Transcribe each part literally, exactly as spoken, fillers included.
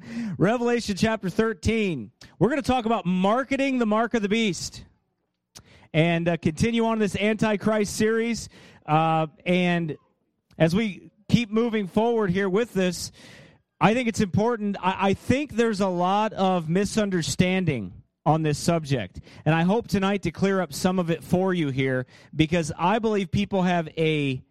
Revelation chapter thirteen. We're going to talk about marketing the mark of the beast and uh, continue on this Antichrist series. Uh, and as we keep moving forward here with this, I think it's important. I, I think there's a lot of misunderstanding on this subject. And I hope tonight to clear up some of it for you here, because I believe people have a,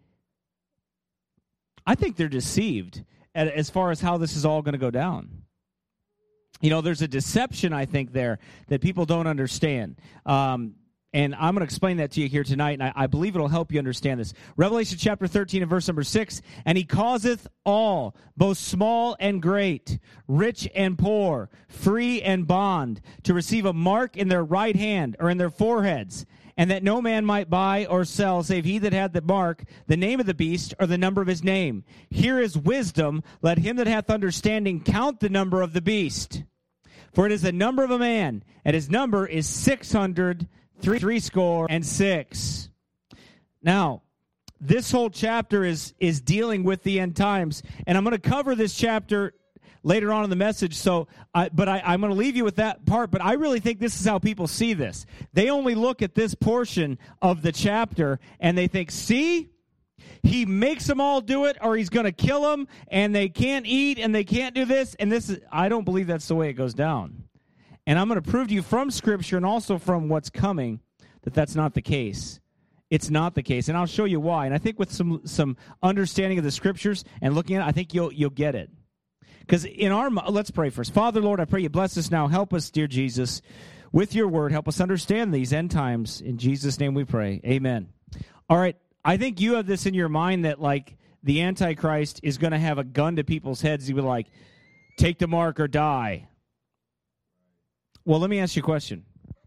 I think they're deceived at, as far as how this is all going to go down. You know, there's a deception, I think, there that people don't understand. Um, and I'm going to explain that to you here tonight, and I, I believe it'll help you understand this. Revelation chapter thirteen and verse number six, and he causeth all, both small and great, rich and poor, free and bond, to receive a mark in their right hand or in their foreheads, and that no man might buy or sell, save he that had the mark, the name of the beast, or the number of his name. Here is wisdom. Let him that hath understanding count the number of the beast. For it is the number of a man, and his number is six hundred three, three score and six. Now, this whole chapter is, is dealing with the end times, and I'm going to cover this chapter later on in the message, so I, but I, I'm going to leave you with that part, but I really think this is how people see this. They only look at this portion of the chapter, and they think, see, he makes them all do it, or he's going to kill them, and they can't eat, and they can't do this, and this is, I don't believe that's the way it goes down. And I'm going to prove to you from Scripture and also from what's coming that that's not the case. It's not the case, and I'll show you why. And I think with some some understanding of the Scriptures and looking at it, I think you'll you'll get it. Because in our, let's pray first. Father, Lord, I pray you bless us now. Help us, dear Jesus, with your word. Help us understand these end times. In Jesus' name we pray. Amen. All right, I think you have this in your mind that, like, the Antichrist is going to have a gun to people's heads. He would like, take the mark or die. Well, let me ask you a question.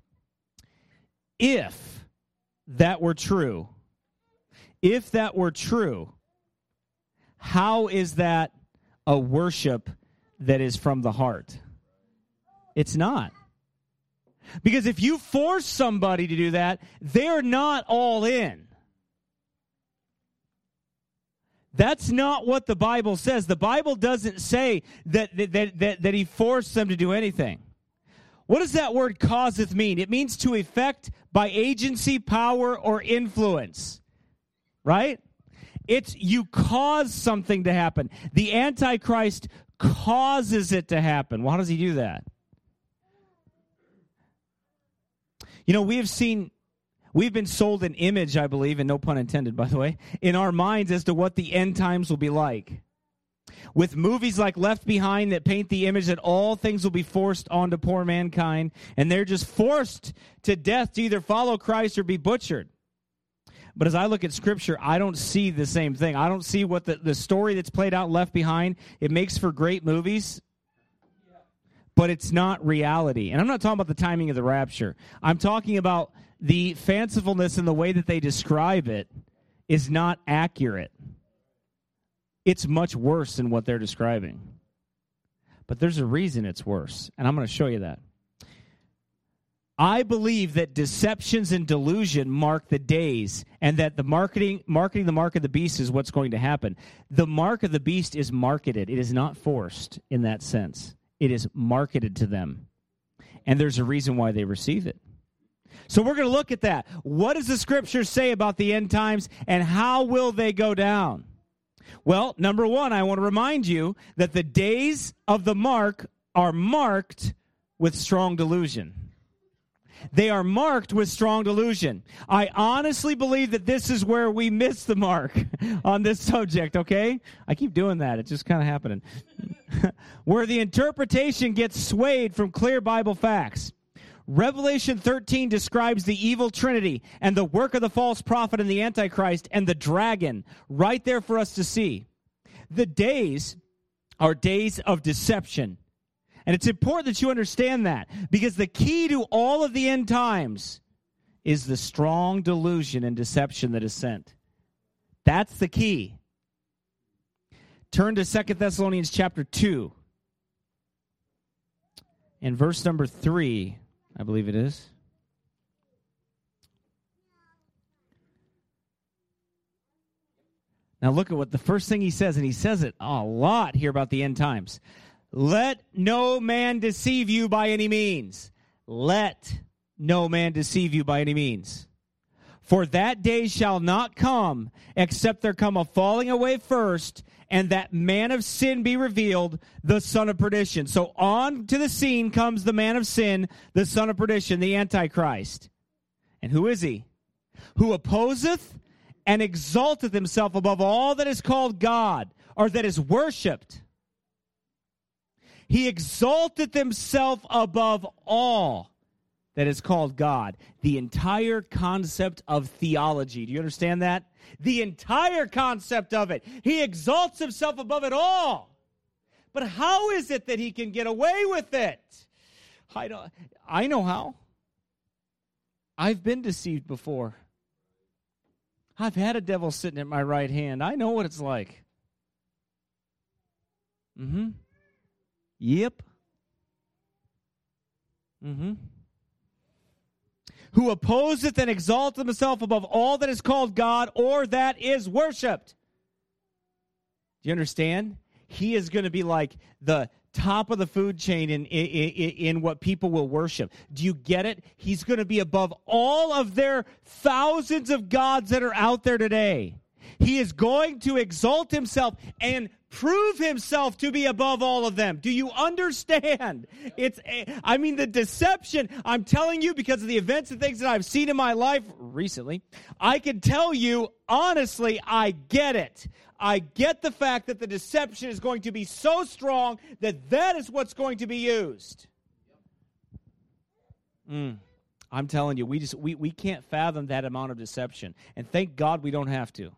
If that were true, if that were true, how is that a worship that is from the heart? It's not. Because if you force somebody to do that, they're not all in. That's not what the Bible says. The Bible doesn't say that that that, that he forced them to do anything. What does that word causeth mean? It means to effect by agency, power, or influence. Right? It's you cause something to happen. The Antichrist causes it to happen. Well, how does he do that? You know, we have seen, we've been sold an image, I believe, and no pun intended, by the way, in our minds as to what the end times will be like. With movies like Left Behind that paint the image that all things will be forced onto poor mankind, and they're just forced to death to either follow Christ or be butchered. But as I look at Scripture, I don't see the same thing. I don't see what the, the story that's played out Left Behind. It makes for great movies, but it's not reality. And I'm not talking about the timing of the rapture. I'm talking about the fancifulness in the way that they describe it is not accurate. It's much worse than what they're describing. But there's a reason it's worse, and I'm going to show you that. I believe that deceptions and delusion mark the days, and that the marketing, marketing the mark of the beast is what's going to happen. The mark of the beast is marketed. It is not forced in that sense. It is marketed to them, and there's a reason why they receive it. So we're going to look at that. What does the Scripture say about the end times, and how will they go down? Well, number one, I want to remind you that the days of the mark are marked with strong delusion. They are marked with strong delusion. I honestly believe that this is where we miss the mark on this subject, okay? I keep doing that. It's just kind of happening. Where the interpretation gets swayed from clear Bible facts. Revelation thirteen describes the evil trinity and the work of the false prophet and the Antichrist and the dragon right there for us to see. The days are days of deception. And it's important that you understand that, because the key to all of the end times is the strong delusion and deception that is sent. That's the key. Turn to Second Thessalonians chapter two. And verse number three, I believe it is. Now look at what the first thing he says, and he says it a lot here about the end times. Let no man deceive you by any means. Let no man deceive you by any means. For that day shall not come, except there come a falling away first, and that man of sin be revealed, the son of perdition. So on to the scene comes the man of sin, the son of perdition, the Antichrist. And who is he? Who opposeth and exalteth himself above all that is called God, or that is worshipped. He exalteth himself above all that is called God. The entire concept of theology. Do you understand that? The entire concept of it. He exalts himself above it all. But how is it that he can get away with it? I don't, I know how. I've been deceived before. I've had a devil sitting at my right hand. I know what it's like. Mm-hmm. Yep. Mm-hmm. Who opposeth and exalteth himself above all that is called God or that is worshipped. Do you understand? He is going to be like the top of the food chain in, in, in, in what people will worship. Do you get it? He's going to be above all of their thousands of gods that are out there today. He is going to exalt himself and prove himself to be above all of them. Do you understand? It's, I mean, the deception, I'm telling you, because of the events and things that I've seen in my life recently, I can tell you, honestly, I get it. I get the fact that the deception is going to be so strong that that is what's going to be used. Mm. I'm telling you, we just we, we can't fathom that amount of deception. And thank God we don't have to.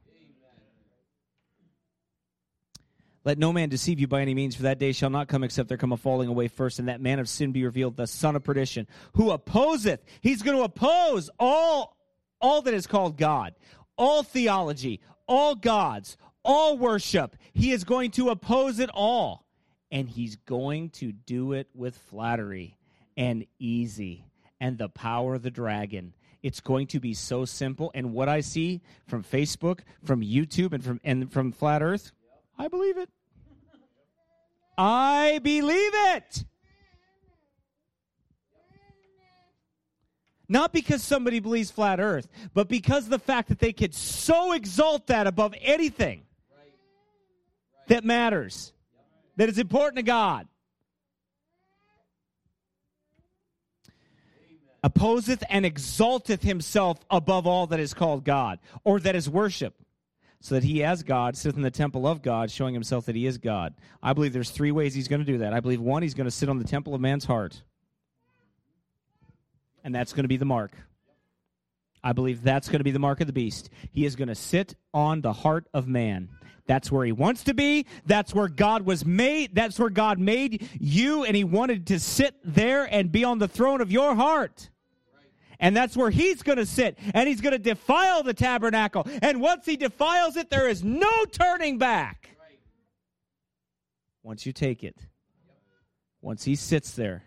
Let no man deceive you by any means, for that day shall not come except there come a falling away first, and that man of sin be revealed, the son of perdition, who opposeth. He's going to oppose all, all that is called God, all theology, all gods, all worship. He is going to oppose it all, and he's going to do it with flattery and easy and the power of the dragon. It's going to be so simple, and what I see from Facebook, from YouTube, and from and from Flat Earth, I believe it. I believe it. Not because somebody believes flat earth, but because of the fact that they could so exalt that above anything that matters, that is important to God. Opposeth and exalteth himself above all that is called God, or that is worship, so that he as God sitteth in the temple of God, showing himself that he is God. I believe there's three ways he's going to do that. I believe, one, he's going to sit on the temple of man's heart. And that's going to be the mark. I believe that's going to be the mark of the beast. He is going to sit on the heart of man. That's where he wants to be. That's where God was made. That's where God made you, and he wanted to sit there and be on the throne of your heart. And that's where he's going to sit, and he's going to defile the tabernacle. And once he defiles it, there is no turning back. Once you take it, once he sits there,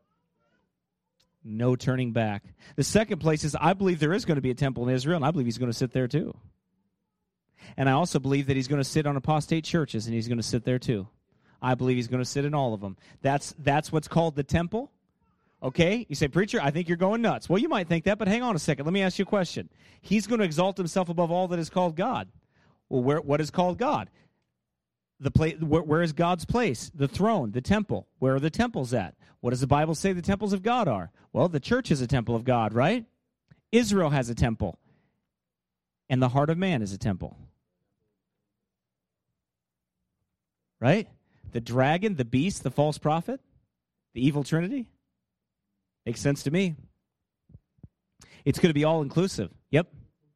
no turning back. The second place is, I believe there is going to be a temple in Israel, and I believe he's going to sit there too. And I also believe that he's going to sit on apostate churches, and he's going to sit there too. I believe he's going to sit in all of them. That's that's what's called the temple. Okay? You say, preacher, I think you're going nuts. Well, you might think that, but hang on a second. Let me ask you a question. He's going to exalt himself above all that is called God. Well, where what is called God? The place, where, where is God's place? The throne, the temple. Where are the temples at? What does the Bible say the temples of God are? Well, the church is a temple of God, right? Israel has a temple. And the heart of man is a temple. Right? The dragon, the beast, the false prophet, the evil trinity. Makes sense to me. It's going to be all-inclusive. Yep.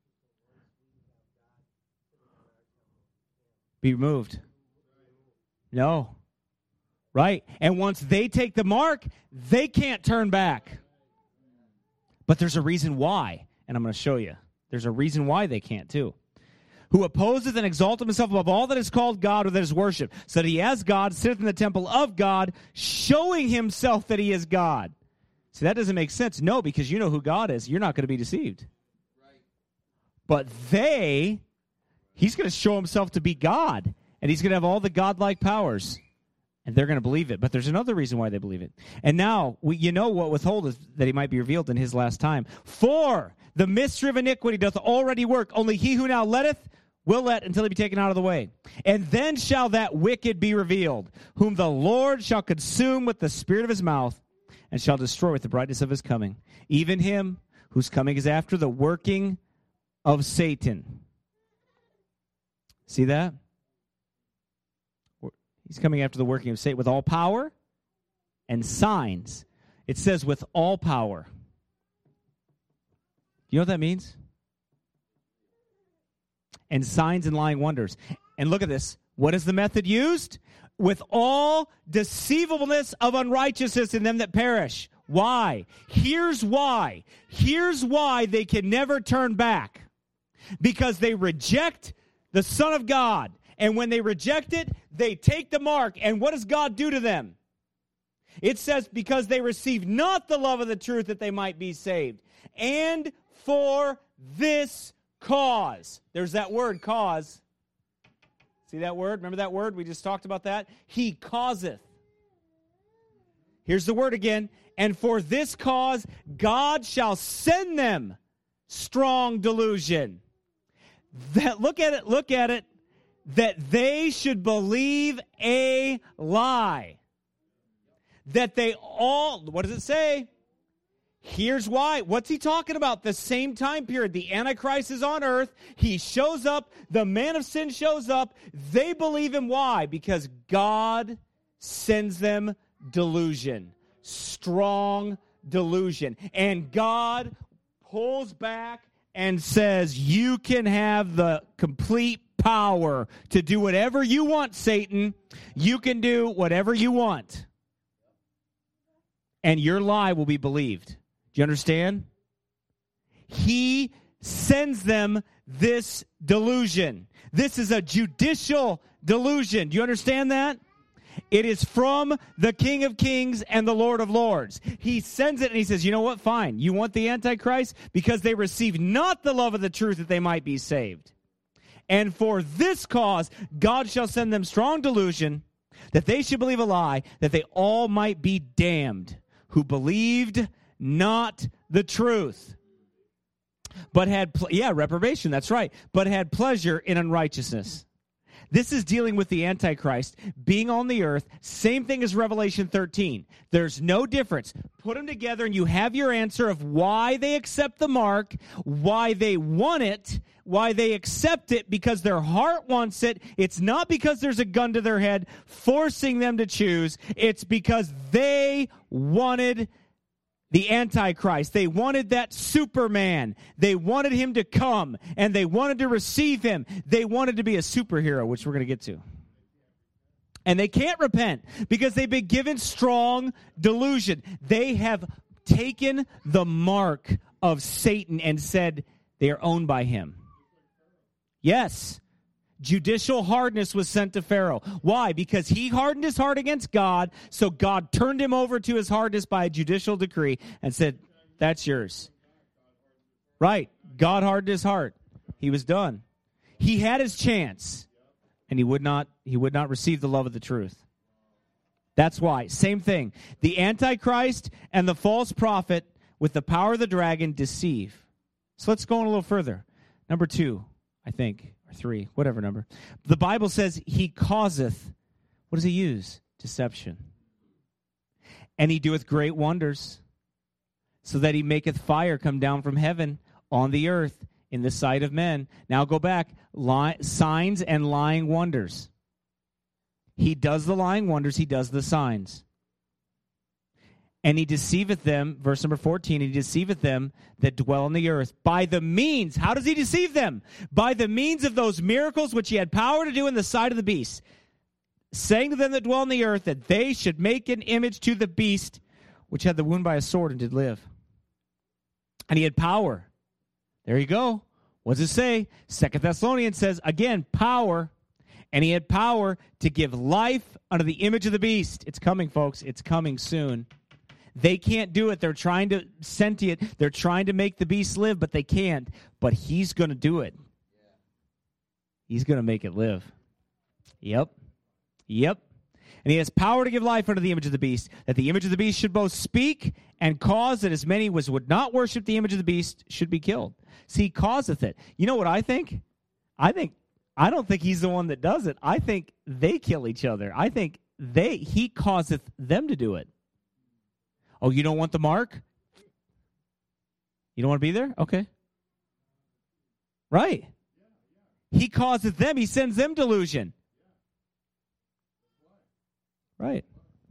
Be removed. No. Right. And once they take the mark, they can't turn back. But there's a reason why, and I'm going to show you. There's a reason why they can't, too. Who opposeth and exalteth himself above all that is called God or that is worshipped, so that he as God sitteth in the temple of God, showing himself that he is God. See, that doesn't make sense. No, because you know who God is. You're not going to be deceived. Right. But they, he's going to show himself to be God, and he's going to have all the godlike powers. And they're going to believe it. But there's another reason why they believe it. And now, we, you know what withhold is that he might be revealed in his last time. For the mystery of iniquity doth already work. Only he who now letteth will let until he be taken out of the way. And then shall that wicked be revealed, whom the Lord shall consume with the spirit of his mouth, and shall destroy with the brightness of his coming. Even him whose coming is after the working of Satan. See that? He's coming after the working of Satan with all power and signs. It says with all power. You know what that means? And signs and lying wonders. And look at this. What is the method used? With all deceivableness of unrighteousness in them that perish. Why? Here's why. Here's why they can never turn back. Because they reject the Son of God. And when they reject it, they take the mark. And what does God do to them? It says, because they receive not the love of the truth that they might be saved. And for this cause. There's that word, cause. See that word? Remember that word? We just talked about that. He causeth. Here's the word again. And for this cause, God shall send them strong delusion. That, look at it, look at it. That they should believe a lie. That they all, what does it say? Here's why. What's he talking about? The same time period. The Antichrist is on earth. He shows up. The man of sin shows up. They believe him. Why? Because God sends them delusion. Strong delusion. And God pulls back and says, you can have the complete power to do whatever you want, Satan. You can do whatever you want. And your lie will be believed. Do you understand? He sends them this delusion. This is a judicial delusion. Do you understand that? It is from the King of Kings and the Lord of Lords. He sends it and he says, you know what? Fine. You want the Antichrist? Because they receive not the love of the truth that they might be saved. And for this cause, God shall send them strong delusion, that they should believe a lie, that they all might be damned, who believed not the truth, but had, ple- yeah, reprobation, that's right, but had pleasure in unrighteousness. This is dealing with the Antichrist being on the earth. Same thing as Revelation thirteen. There's no difference. Put them together and you have your answer of why they accept the mark, why they want it, why they accept it because their heart wants it. It's not because there's a gun to their head forcing them to choose. It's because they wanted the Antichrist. They wanted that Superman. They wanted him to come, and they wanted to receive him. They wanted to be a superhero, which we're going to get to. And they can't repent because they've been given strong delusion. They have taken the mark of Satan and said they are owned by him. Yes. Judicial hardness was sent to Pharaoh. Why? Because he hardened his heart against God, so God turned him over to his hardness by a judicial decree and said, that's yours. Right. God hardened his heart. He was done. He had his chance, and he would not, he would not receive the love of the truth. That's why. Same thing. The Antichrist and the false prophet with the power of the dragon deceive. So let's go on a little further. Number two, I think. Three, whatever number. The Bible says he causeth, what does he use? Deception. And he doeth great wonders, so that he maketh fire come down from heaven on the earth in the sight of men. Now go back. Lie, signs and lying wonders. He does the lying wonders. He does the signs. And he deceiveth them, verse number fourteen, he deceiveth them that dwell on the earth by the means. How does he deceive them? By the means of those miracles which he had power to do in the sight of the beast, saying to them that dwell on the earth that they should make an image to the beast which had the wound by a sword and did live. And he had power. There you go. What does it say? Second Thessalonians says, again, power. And he had power to give life unto the image of the beast. It's coming, folks. It's coming soon. They can't do it. They're trying to sentient. They're trying to make the beast live, but they can't. But he's going to do it. He's going to make it live. Yep. Yep. And he has power to give life unto the image of the beast, that the image of the beast should both speak and cause that as many as would not worship the image of the beast should be killed. See, he causeth it. You know what I think? I think, I don't think he's the one that does it. I think they kill each other. I think they, he causeth them to do it. Oh, you don't want the mark? You don't want to be there? Okay. Right. He causeth them. He sends them delusion. Right.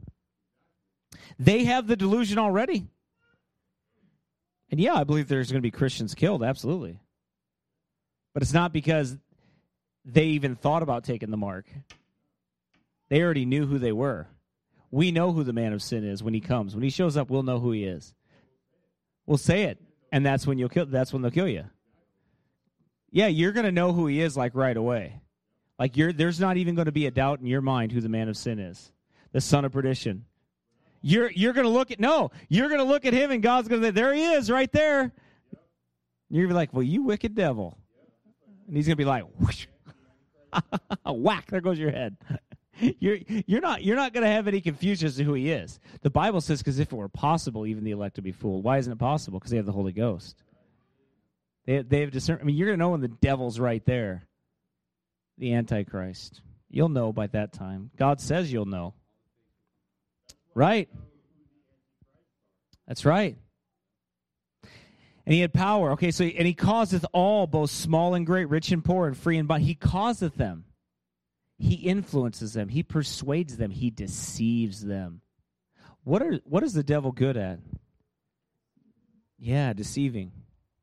They have the delusion already. And yeah, I believe there's going to be Christians killed, absolutely. But it's not because they even thought about taking the mark. They already knew who they were. We know who the man of sin is when he comes. When he shows up, we'll know who he is. We'll say it, and that's when you'll kill. That's when they'll kill you. Yeah, you're going to know who he is like right away. Like you're, there's not even going to be a doubt in your mind who the man of sin is, the son of perdition. You're you're going to look at no, you're going to look at him, and God's going to say, "There he is, right there." And you're going to be like, "Well, you wicked devil," and he's going to be like, whoosh, whack! There goes your head. You're you're not you're not going to have any confusion as to who he is. The Bible says, because if it were possible, even the elect would be fooled. Why isn't it possible? Because they have the Holy Ghost. They they have discern. I mean, you're going to know when the devil's right there, the Antichrist. You'll know by that time. God says you'll know. Right. That's right. And he had power. Okay, so and he causeth all, both small and great, rich and poor, and free and bond. He causeth them. He influences them. He persuades them. He deceives them. What are what is the devil good at? Yeah, deceiving.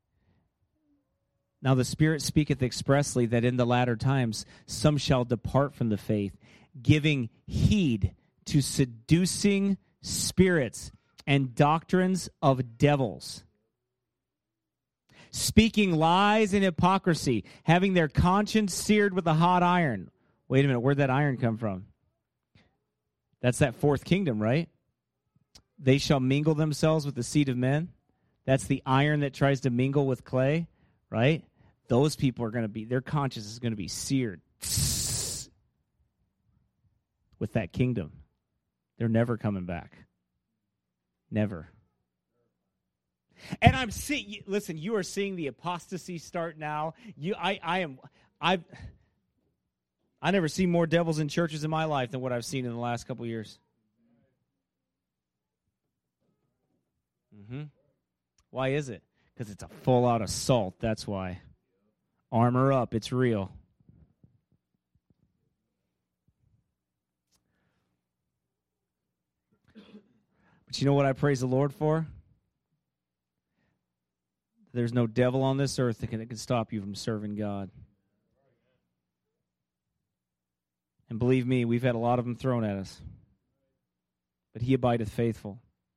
Now the Spirit speaketh expressly that in the latter times some shall depart from the faith, giving heed to seducing spirits and doctrines of devils, speaking lies and hypocrisy, having their conscience seared with a hot iron. Wait a minute, where'd that iron come from? That's that fourth kingdom, right? They shall mingle themselves with the seed of men. That's the iron that tries to mingle with clay, right? Those people are going to be, their conscience is going to be seared with that kingdom. They're never coming back. Never. And I'm seeing, listen, you are seeing the apostasy start now. You, I, I am, I've, I never seen more devils in churches in my life than what I've seen in the last couple years. Mm-hmm. Why is it? Because it's a full-out assault. That's why. Armor up. It's real. But you know what I praise the Lord for? There's no devil on this earth that can, that can stop you from serving God. And believe me, we've had a lot of them thrown at us. But he abideth faithful.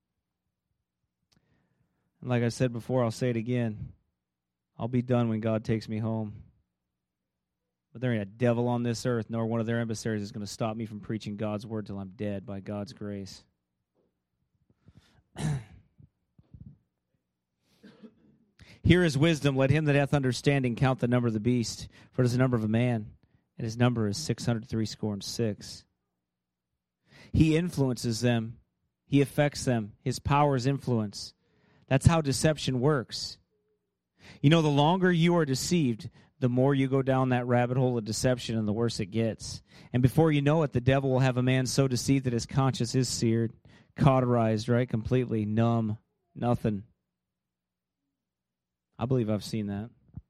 And like I said before, I'll say it again. I'll be done when God takes me home. But there ain't a devil on this earth, nor one of their emissaries is going to stop me from preaching God's word till I'm dead by God's grace. Here is wisdom. Let him that hath understanding count the number of the beast, for it is the number of a man, and his number is six hundred three score and six. He influences them. He affects them. His power is influence. That's how deception works. You know, the longer you are deceived, the more you go down that rabbit hole of deception, and the worse it gets. And before you know it, the devil will have a man so deceived that his conscience is seared, cauterized, right, completely numb, nothing. I believe I've seen that.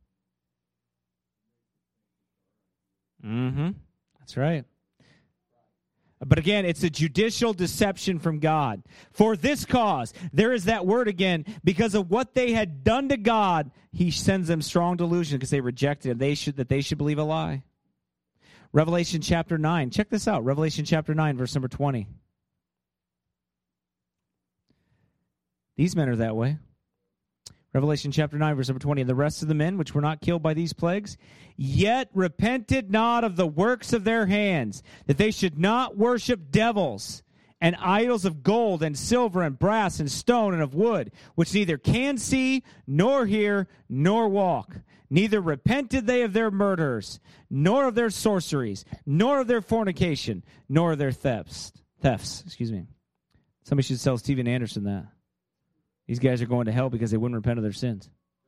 Mm-hmm. That's right. But again, it's a judicial deception from God. For this cause, there is that word again, because of what they had done to God, he sends them strong delusion because they rejected him. They should, that they should believe a lie. Revelation chapter nine. Check this out. Revelation chapter nine, verse number twenty. These men are that way. Revelation chapter nine, verse number twenty. And the rest of the men which were not killed by these plagues, yet repented not of the works of their hands, that they should not worship devils and idols of gold and silver and brass and stone and of wood, which neither can see, nor hear, nor walk. Neither repented they of their murders, nor of their sorceries, nor of their fornication, nor of their thefts. Thefts, excuse me. Somebody should tell Steven Anderson that. These guys are going to hell because they wouldn't repent of their sins.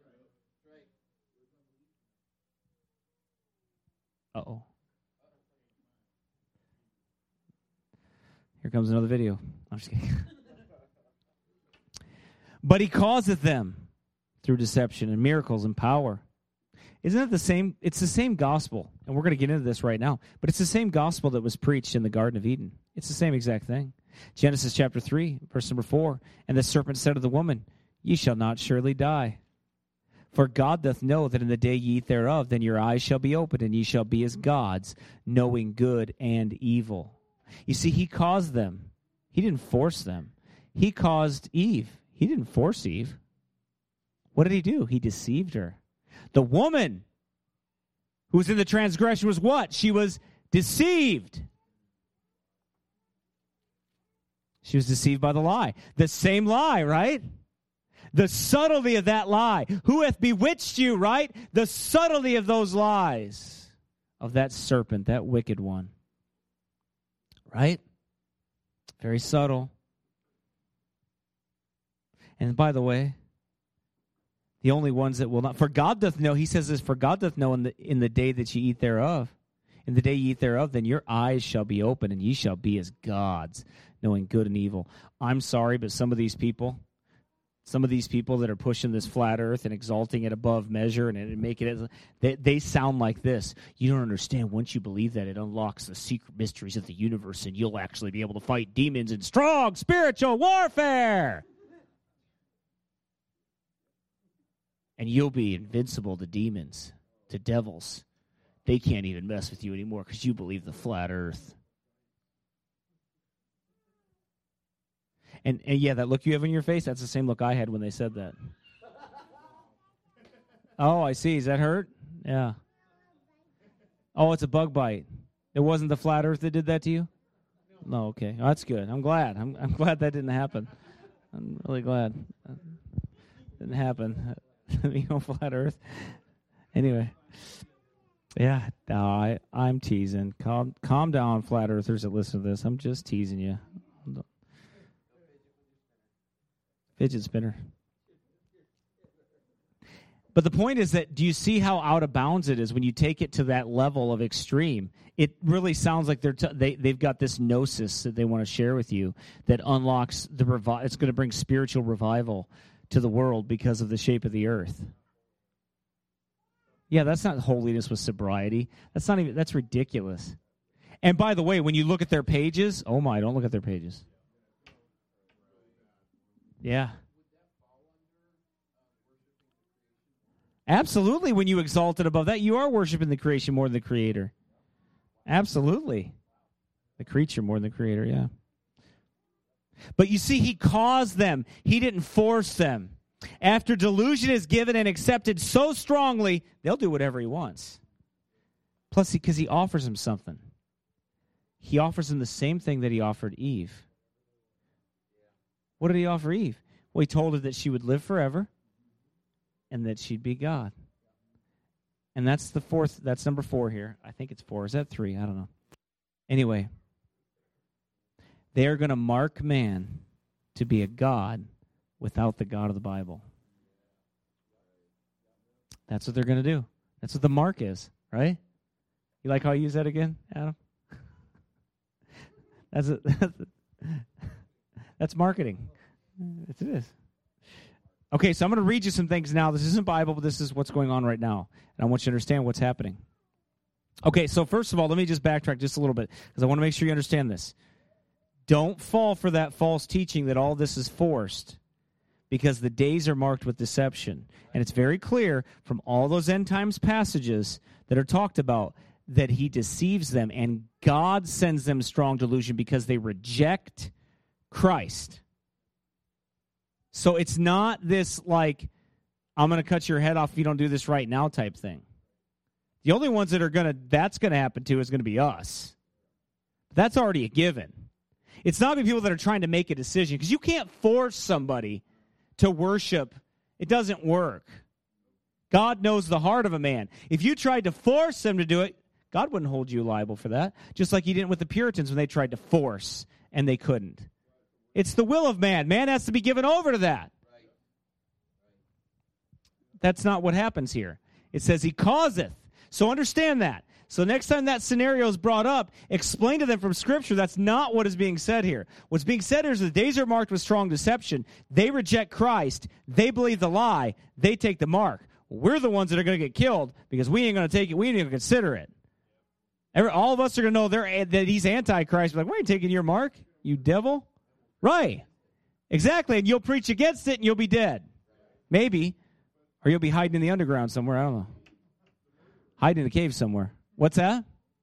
Uh-oh. Here comes another video. I'm just kidding. But he causeth them through deception and miracles and power. Isn't it the same? It's the same gospel, and we're going to get into this right now, but it's the same gospel that was preached in the Garden of Eden. It's the same exact thing. Genesis chapter three, verse number four, and the serpent said to the woman, Ye shall not surely die. For God doth know that in the day ye eat thereof, then your eyes shall be opened, and ye shall be as gods, knowing good and evil. You see, he caused them. He didn't force them. He caused Eve. He didn't force Eve. What did he do? He deceived her. The woman who was in the transgression was what? She was deceived. She was deceived by the lie. The same lie, right? The subtlety of that lie. Who hath bewitched you, right? The subtlety of those lies of that serpent, that wicked one. Right? Very subtle. And by the way, the only ones that will not, for God doth know, he says this, for God doth know in the in the day that ye eat thereof, in the day ye eat thereof, then your eyes shall be open, and ye shall be as gods, knowing good and evil. I'm sorry, but some of these people, some of these people that are pushing this flat earth and exalting it above measure and, and making it, they, they sound like this. You don't understand. Once you believe that, it unlocks the secret mysteries of the universe, and you'll actually be able to fight demons in strong spiritual warfare. And you'll be invincible to demons, to devils. They can't even mess with you anymore because you believe the flat earth. And, and yeah, that look you have on your face, that's the same look I had when they said that. Oh, I see. Does that hurt? Yeah. Oh, it's a bug bite. It wasn't the flat earth that did that to you? No, okay. Oh, that's good. I'm glad. I'm, I'm glad that didn't happen. I'm really glad. It didn't happen. You know, flat earth. Anyway. Yeah, no, I, I'm teasing. Calm, calm down, flat earthers that listen to this. I'm just teasing you. Fidget spinner. But the point is that, do you see how out of bounds it is when you take it to that level of extreme? It really sounds like they're t- they, they've got this gnosis that they want to share with you that unlocks the revi- it's going to bring spiritual revival to the world because of the shape of the earth. Yeah, that's not holiness with sobriety. That's not even, that's ridiculous. And by the way, when you look at their pages, oh my, don't look at their pages. Yeah. Absolutely, when you exalt it above that, you are worshiping the creation more than the creator. Absolutely. The creature more than the creator, yeah. But you see, he caused them. He didn't force them. After delusion is given and accepted so strongly, they'll do whatever he wants. Plus, because he, he offers them something. He offers them the same thing that he offered Eve. What did he offer Eve? Well, he told her that she would live forever and that she'd be God. And that's the fourth, that's number four here. I think it's four. Is that three? I don't know. Anyway, they are going to mark man to be a God without the God of the Bible. That's what they're going to do. That's what the mark is, right? You like how I use that again, Adam? That's a, that's, a, that's marketing. It is. Okay, so I'm going to read you some things now. This isn't Bible, but this is what's going on right now. And I want you to understand what's happening. Okay, so first of all, let me just backtrack just a little bit because I want to make sure you understand this. Don't fall for that false teaching that all this is forced, because the days are marked with deception. And it's very clear from all those end times passages that are talked about that he deceives them, and God sends them strong delusion because they reject Christ. So it's not this like, I'm going to cut your head off if you don't do this right now type thing. The only ones that are going to, that's going to happen to is going to be us. That's already a given. It's not the people that are trying to make a decision, because you can't force somebody to worship. It doesn't work. God knows the heart of a man. If you tried to force him to do it, God wouldn't hold you liable for that, just like he didn't with the Puritans when they tried to force and they couldn't. It's the will of man. Man has to be given over to that. That's not what happens here. It says he causeth. So understand that. So next time that scenario is brought up, explain to them from Scripture that's not what is being said here. What's being said here is the days are marked with strong deception. They reject Christ. They believe the lie. They take the mark. We're the ones that are going to get killed because we ain't going to take it. We ain't even consider it. Every, all of us are going to know they're, that he's Antichrist. We're like, we ain't taking your mark, you devil. Right. Exactly. And you'll preach against it and you'll be dead. Maybe. Or you'll be hiding in the underground somewhere. I don't know. Hiding in a cave somewhere. What's that?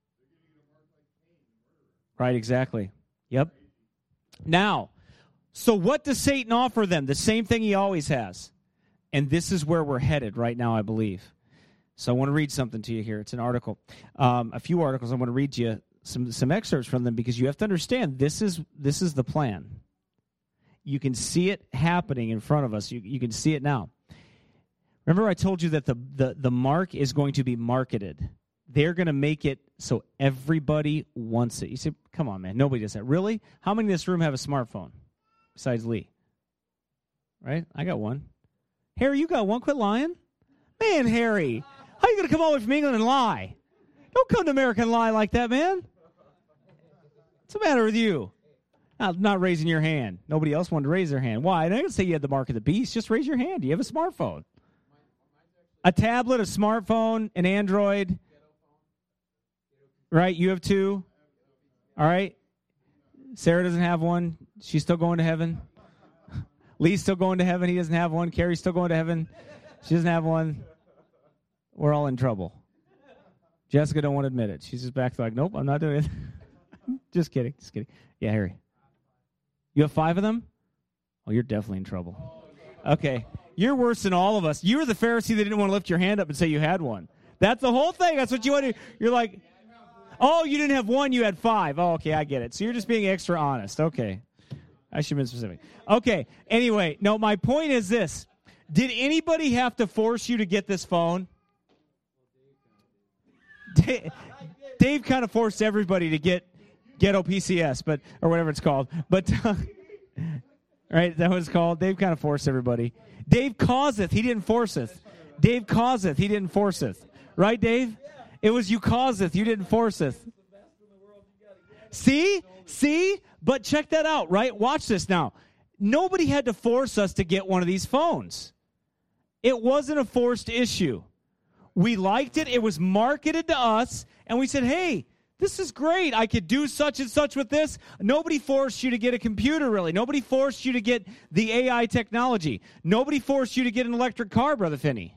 Right, exactly. Yep. Now, so what does Satan offer them? The same thing he always has. And this is where we're headed right now, I believe. So I want to read something to you here. It's an article. Um, a few articles. I want to read you some, some excerpts from them because you have to understand this is this is the plan. You can see it happening in front of us. You, you can see it now. Remember I told you that the, the, the mark is going to be marketed. They're going to make it so everybody wants it. You say, come on, man. Nobody does that. Really? How many in this room have a smartphone besides Lee? Right? I got one. Harry, you got one. Quit lying. Man, Harry, how are you going to come all the way from England and lie? Don't come to America and lie like that, man. What's the matter with you? Not, not raising your hand. Nobody else wanted to raise their hand. Why? I didn't say you had the mark of the beast. Just raise your hand. Do you have a smartphone? A tablet, a smartphone, an Android. Right? You have two. All right. Sarah doesn't have one. She's still going to heaven. Lee's still going to heaven. He doesn't have one. Carrie's still going to heaven. She doesn't have one. We're all in trouble. Jessica don't want to admit it. She's just back like, nope, I'm not doing it. Just kidding. Just kidding. Yeah, Harry. You have five of them? Oh, you're definitely in trouble. Okay. You're worse than all of us. You were the Pharisee that didn't want to lift your hand up and say you had one. That's the whole thing. That's what you want to do. You're like, oh, you didn't have one, you had five. Oh, okay, I get it. So you're just being extra honest. Okay. I should have been specific. Okay. Anyway, no, my point is this. Did anybody have to force you to get this phone? Dave, Dave kind of forced everybody to get Ghetto P C S, but or whatever it's called. But uh, right, is that what it's called? Dave kind of forced everybody. Dave causeth, he didn't forceth. Dave causeth, he didn't forceth. Right, Dave? It was you causeth, you didn't forceth. See? See? But check that out, right? Watch this now. Nobody had to force us to get one of these phones. It wasn't a forced issue. We liked it. It was marketed to us, and we said, hey, this is great. I could do such and such with this. Nobody forced you to get a computer, really. Nobody forced you to get the A I technology. Nobody forced you to get an electric car, Brother Finney.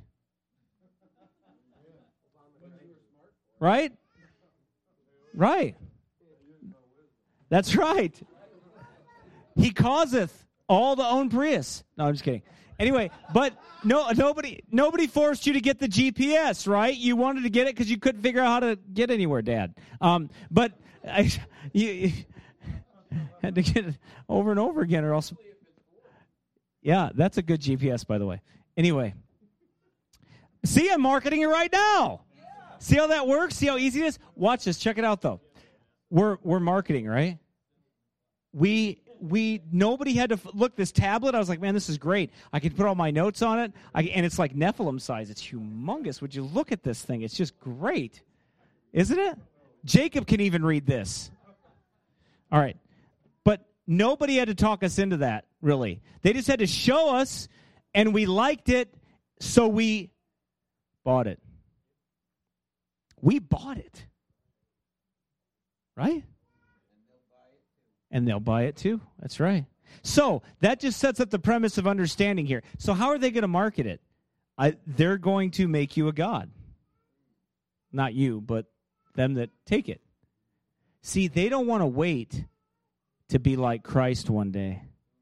Right? Right. That's right. He causeth all to own Prius. No, I'm just kidding. Anyway, but no, nobody, nobody forced you to get the G P S, right? You wanted to get it because you couldn't figure out how to get anywhere, Dad. Um, but I, you, you had to get it over and over again, or else. Yeah, that's a good G P S, by the way. Anyway, see, I'm marketing it right now. See how that works? See how easy it is? Watch this. Check it out, though. We're we're marketing, right? We. We nobody had to look this tablet. I was like, man, this is great. I can put all my notes on it, I, and it's like Nephilim size. It's humongous. Would you look at this thing? It's just great, isn't it? Jacob can even read this. All right, but nobody had to talk us into that. Really, they just had to show us, and we liked it, so we bought it. We bought it, right? And they'll buy it too. That's right. So that just sets up the premise of understanding here. So how are they going to market it? I, they're going to make you a god. Not you, but them that take it. See, they don't want to wait to be like Christ one day.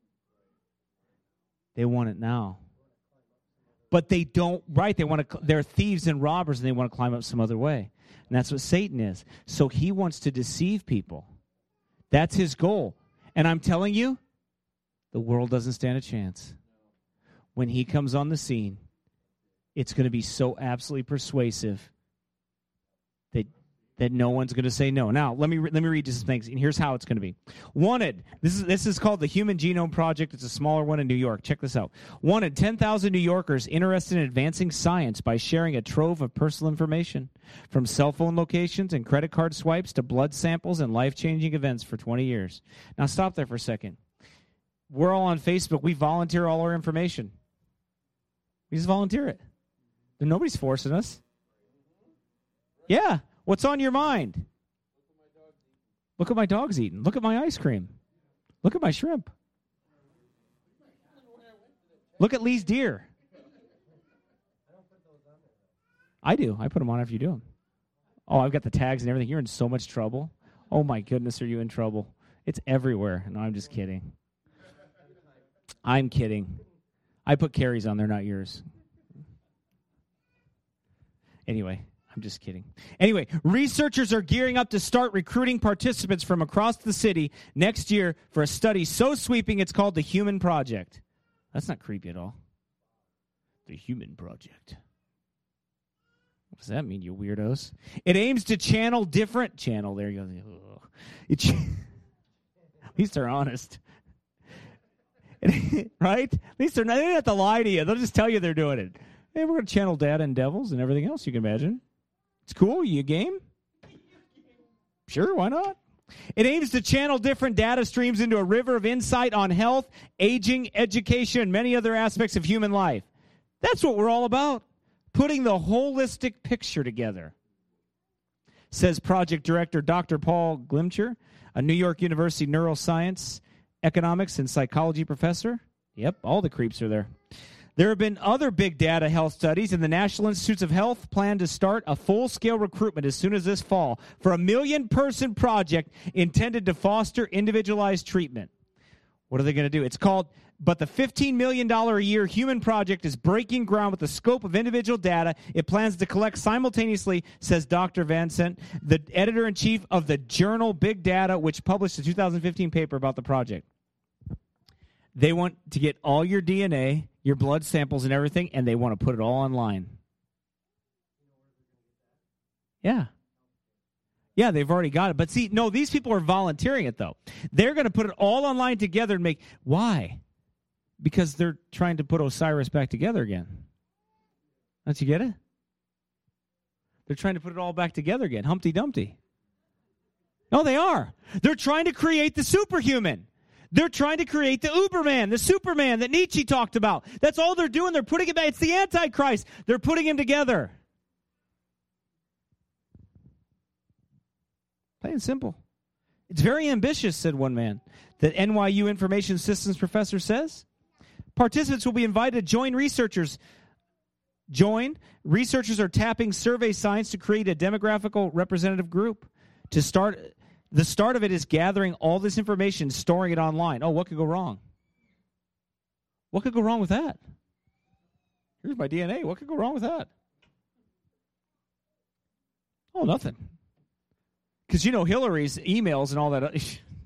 They want it now. But they don't, right, they want to, they're thieves and robbers, and they want to climb up some other way. And that's what Satan is. So he wants to deceive people. That's his goal. And I'm telling you, the world doesn't stand a chance. When he comes on the scene, it's going to be so absolutely persuasive that that no one's going to say no. Now, let me re- let me read you some things, and here's how it's going to be. Wanted. This is this is called the Human Genome Project. It's a smaller one in New York. Check this out. Wanted ten thousand New Yorkers interested in advancing science by sharing a trove of personal information, from cell phone locations and credit card swipes to blood samples and life-changing events for twenty years. Now, stop there for a second. We're all on Facebook. We volunteer all our information. We just volunteer it. Nobody's forcing us. Yeah. What's on your mind? Look at my dog's eating. Look at my ice cream. Look at my shrimp. Look at Lee's deer. I do. I put them on after you do them. Oh, I've got the tags and everything. You're in so much trouble. Oh, my goodness, are you in trouble? It's everywhere. No, I'm just kidding. I'm kidding. I put Carrie's on there, not yours. Anyway. I'm just kidding. Anyway, researchers are gearing up to start recruiting participants from across the city next year for a study so sweeping it's called the Human Project. That's not creepy at all. The Human Project. What does that mean, you weirdos? It aims to channel different... Channel, there you go. It ch- At least they're honest. Right? At least they're not, they don't have to lie to you. They'll just tell you they're doing it. Hey, we're going to channel data and devils and everything else you can imagine. It's cool. You game? Sure, why not? It aims to channel different data streams into a river of insight on health, aging, education, and many other aspects of human life. That's what we're all about, putting the holistic picture together, says project director Doctor Paul Glimcher, a New York University neuroscience, economics, and psychology professor. Yep, all the creeps are there. There have been other big data health studies, and the National Institutes of Health plan to start a full-scale recruitment as soon as this fall for a million-person project intended to foster individualized treatment. What are they going to do? It's called, but the fifteen million dollars a year Human Project is breaking ground with the scope of individual data it plans to collect simultaneously, says Doctor Vincent, the editor-in-chief of the journal Big Data, which published a two thousand fifteen paper about the project. They want to get all your D N A, your blood samples and everything, and they want to put it all online. Yeah. Yeah, they've already got it. But see, no, these people are volunteering it, though. They're going to put it all online together and make... Why? Because they're trying to put Osiris back together again. Don't you get it? They're trying to put it all back together again. Humpty Dumpty. No, they are. They're trying to create the superhuman. They're trying to create the Uberman, the Superman that Nietzsche talked about. That's all they're doing. They're putting it back. It's the Antichrist. They're putting him together. Plain and simple. It's very ambitious, said one man. The N Y U Information Systems professor says. Participants will be invited to join researchers. Join. Researchers are tapping survey science to create a demographical representative group. To start... The start of it is gathering all this information, storing it online. Oh, what could go wrong? What could go wrong with that? Here's my D N A. What could go wrong with that? Oh, nothing. Because, you know, Hillary's emails and all that.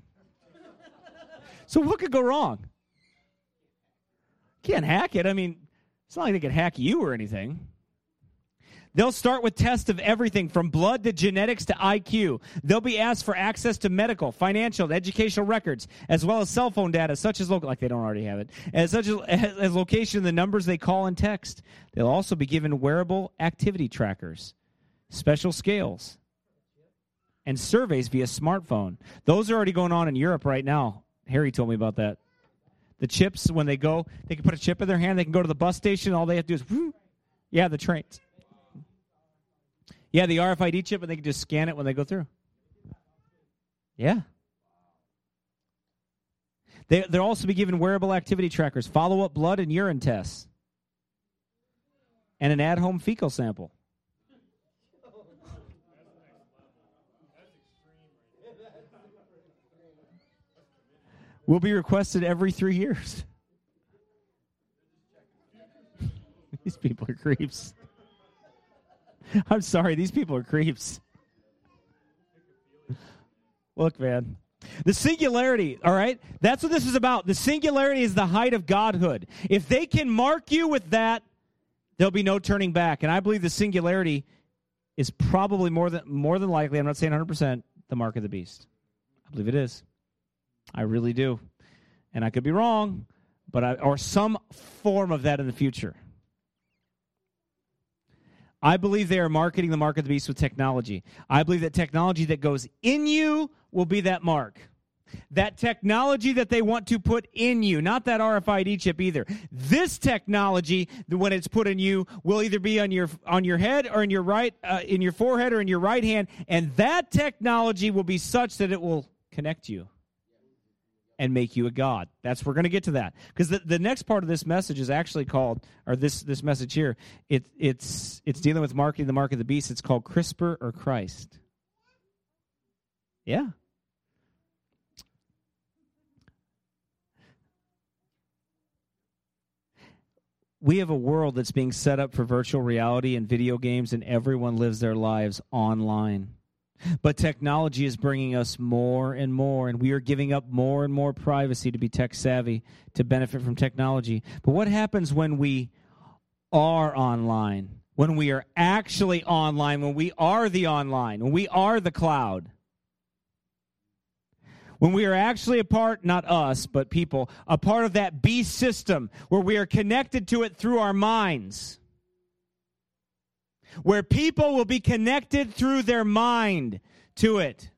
So what could go wrong? Can't hack it. I mean, it's not like they could hack you or anything. They'll start with tests of everything from blood to genetics to I Q. They'll be asked for access to medical, financial, and educational records, as well as cell phone data, such as, lo- like they don't already have it, as such as, as location and the numbers they call and text. They'll also be given wearable activity trackers, special scales, and surveys via smartphone. Those are already going on in Europe right now. Harry told me about that. The chips, when they go, they can put a chip in their hand, they can go to the bus station, all they have to do is, whoo, yeah, the trains. Yeah, the R F I D chip, and they can just scan it when they go through. Yeah. They, they'll also be given wearable activity trackers, follow-up blood and urine tests, and an at-home fecal sample. Will be requested every three years. These people are creeps. I'm sorry, these people are creeps. Look, man. The singularity, all right? That's what this is about. The singularity is the height of godhood. If they can mark you with that, There'll be no turning back. And I believe the singularity is probably more than more than likely, I'm not saying one hundred percent, the mark of the beast. I believe it is. I really do. And I could be wrong, but I, or some form of that in the future. I believe they are marketing the mark of the beast with technology. I believe that technology that goes in you will be that mark. That technology that they want to put in you, not that R F I D chip either. This technology, when it's put in you, will either be on your on your head or in your right, uh, in your forehead or in your right hand, and that technology will be such that it will connect you and make you a god. That's we're going to get to that, because the, the next part of this message is actually called, or this this message here, it it's it's dealing with marketing the mark of the beast. It's called CRISPR or Christ. Yeah. We have a world that's being set up for virtual reality and video games, and everyone lives their lives online. But technology is bringing us more and more, and we are giving up more and more privacy to be tech savvy, to benefit from technology. But what happens when we are online, when we are actually online, when we are the online, when we are the cloud? When we are actually a part, not us, but people, a part of that beast system where we are connected to it through our minds. Where people will be connected through their mind to it.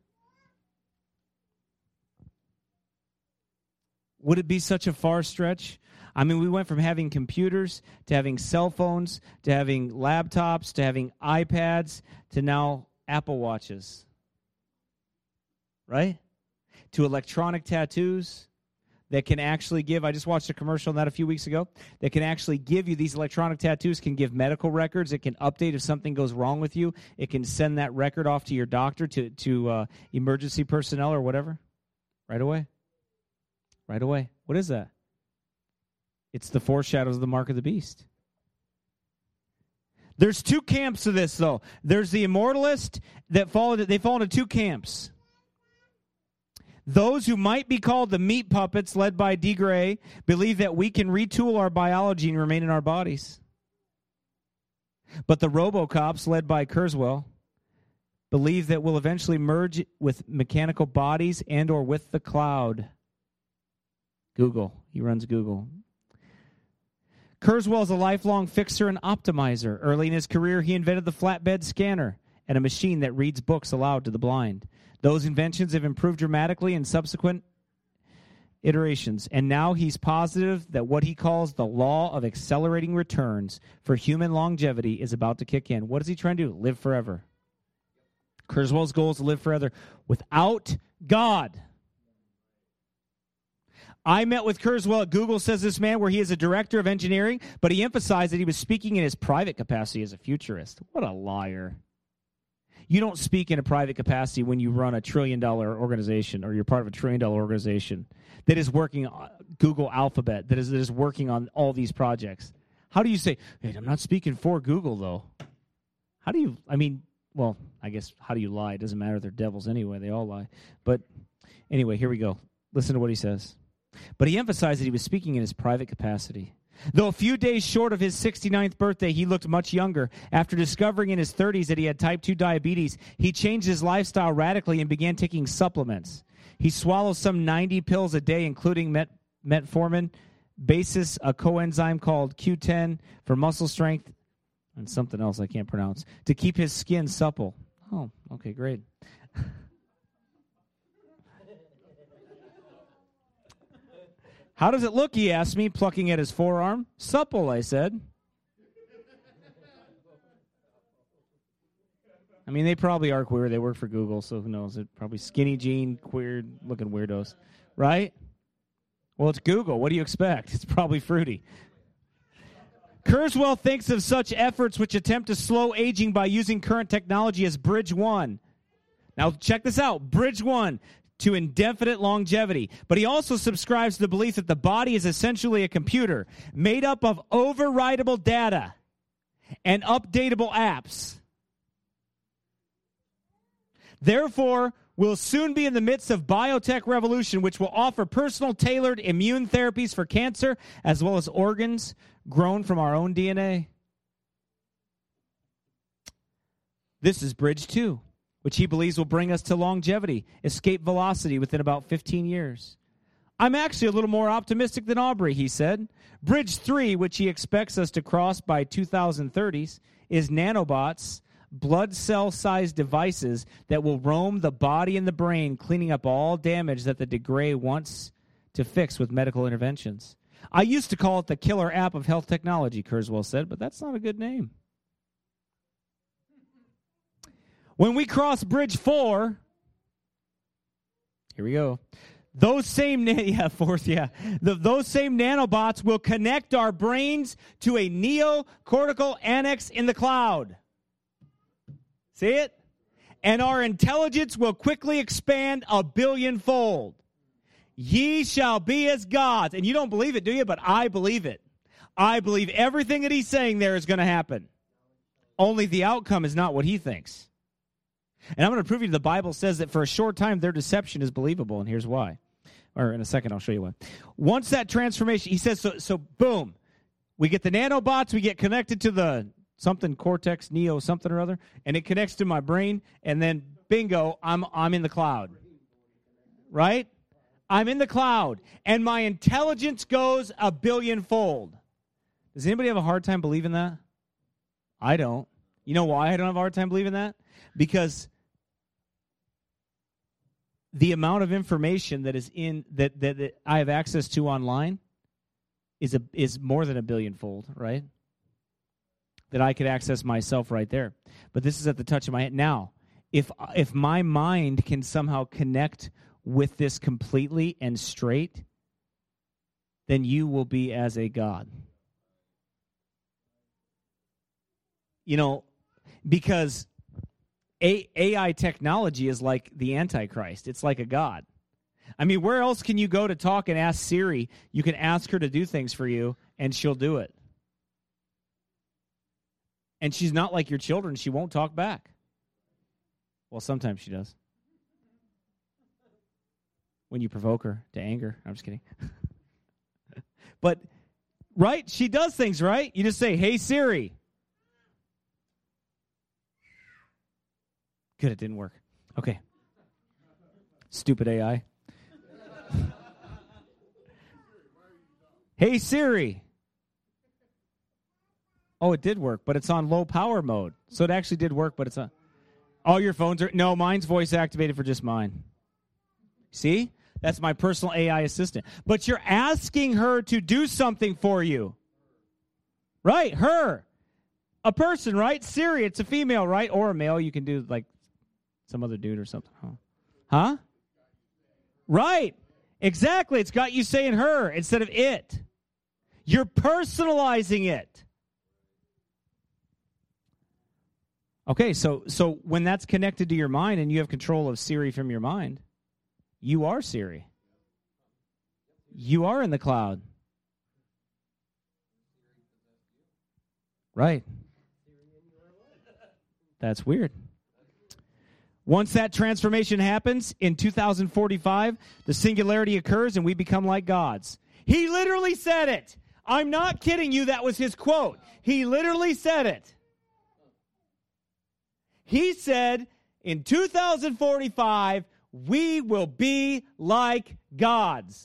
Would it be such a far stretch? I mean, we went from having computers to having cell phones to having laptops to having iPads to now Apple Watches. Right? To electronic tattoos that can actually give, I just watched a commercial on that a few weeks ago, that can actually give you, these electronic tattoos can give medical records. It can update if something goes wrong with you. It can send that record off to your doctor, to, to uh, emergency personnel or whatever. Right away. Right away. What is that? It's the foreshadows of the mark of the beast. There's two camps to this, though. There's the immortalist that fall, they fall into two camps. Those who might be called the meat puppets, led by D. Gray, believe that we can retool our biology and remain in our bodies. But the RoboCops, led by Kurzweil, believe that we'll eventually merge with mechanical bodies and or with the cloud. Google. He runs Google. Kurzweil is a lifelong fixer and optimizer. Early in his career, he invented the flatbed scanner and a machine that reads books aloud to the blind. Those inventions have improved dramatically in subsequent iterations, and now he's positive that what he calls the law of accelerating returns for human longevity is about to kick in. What is he trying to do? Live forever. Kurzweil's goal is to live forever without God. I met with Kurzweil at Google, says this man, where he is a director of engineering, but he emphasized that he was speaking in his private capacity as a futurist. What a liar. You don't speak in a private capacity when you run a trillion-dollar organization or you're part of a trillion-dollar organization that is working on Google Alphabet, that is, that is working on all these projects. How do you say, hey, I'm not speaking for Google, though? How do you, I mean, well, I guess, how do you lie? It doesn't matter. They're devils anyway. They all lie. But anyway, here we go. Listen to what he says. But he emphasized that he was speaking in his private capacity. Though a few days short of his sixty-ninth birthday, he looked much younger. After discovering in his thirties that he had type two diabetes, he changed his lifestyle radically and began taking supplements. He swallows some ninety pills a day, including met, metformin, basis, a coenzyme called Q ten for muscle strength, and something else I can't pronounce, to keep his skin supple. Oh, okay, great. How does it look, he asked me, plucking at his forearm. Supple, I said. I mean, they probably are queer. They work for Google, so who knows? They're probably skinny jean, queer-looking weirdos, right? Well, it's Google. What do you expect? It's probably fruity. Kurzweil thinks of such efforts which attempt to slow aging by using current technology as Bridge One. Now, check this out. Bridge One. To indefinite longevity. But he also subscribes to the belief that the body is essentially a computer made up of overwritable data and updatable apps. Therefore, we'll soon be in the midst of biotech revolution, which will offer personal tailored immune therapies for cancer, as well as organs grown from our own D N A. This is Bridge two, which he believes will bring us to longevity, escape velocity within about fifteen years. I'm actually a little more optimistic than Aubrey, he said. Bridge three, which he expects us to cross by two thousand thirties, is nanobots, blood cell-sized devices that will roam the body and the brain, cleaning up all damage that the degree wants to fix with medical interventions. I used to call it the killer app of health technology, Kurzweil said, but that's not a good name. When we cross Bridge four, here we go. Those same, yeah, fourth, yeah. The, those same nanobots will connect our brains to a neocortical annex in the cloud. See it? And our intelligence will quickly expand a billionfold. Ye shall be as gods. And you don't believe it, do you? But I believe it. I believe everything that he's saying there is going to happen. Only the outcome is not what he thinks. And I'm going to prove you the Bible says that for a short time their deception is believable, and here's why. Or in a second, I'll show you why. Once that transformation, he says, so, so boom, we get the nanobots, we get connected to the something cortex, neo, something or other, and it connects to my brain, and then bingo, I'm I'm in the cloud. Right? I'm in the cloud, and my intelligence goes a billionfold. Does anybody have a hard time believing that? I don't. You know why I don't have a hard time believing that? Because the amount of information that is in that, that, that I have access to online is a is more than a billionfold, right? That I could access myself right there. But this is at the touch of my hand. Now, if if my mind can somehow connect with this completely and straight, then you will be as a god. You know, because A- AI technology is like the Antichrist. It's like a god. I mean, where else can you go to talk and ask Siri? You can ask her to do things for you, and she'll do it. And she's not like your children. She won't talk back. Well, sometimes she does. When you provoke her to anger. I'm just kidding. But, right? She does things, right? You just say, hey, Siri. Good, it didn't work. Okay. Stupid A I. Hey, Siri. Oh, it did work, but it's on low power mode. So it actually did work, but it's on. All your phones are. No, mine's voice activated for just mine. See? That's my personal A I assistant. But you're asking her to do something for you. Right? Her. A person, right? Siri, it's a female, right? Or a male. You can do like some other dude or something. Huh? Huh? Right. Exactly. It's got you saying her instead of it. You're personalizing it. Okay, so so when that's connected to your mind and you have control of Siri from your mind, you are Siri. You are in the cloud. Right. That's weird. Once that transformation happens, in two thousand forty-five, the singularity occurs and we become like gods. He literally said it. I'm not kidding you. That was his quote. He literally said it. He said, in two thousand forty-five, we will be like gods.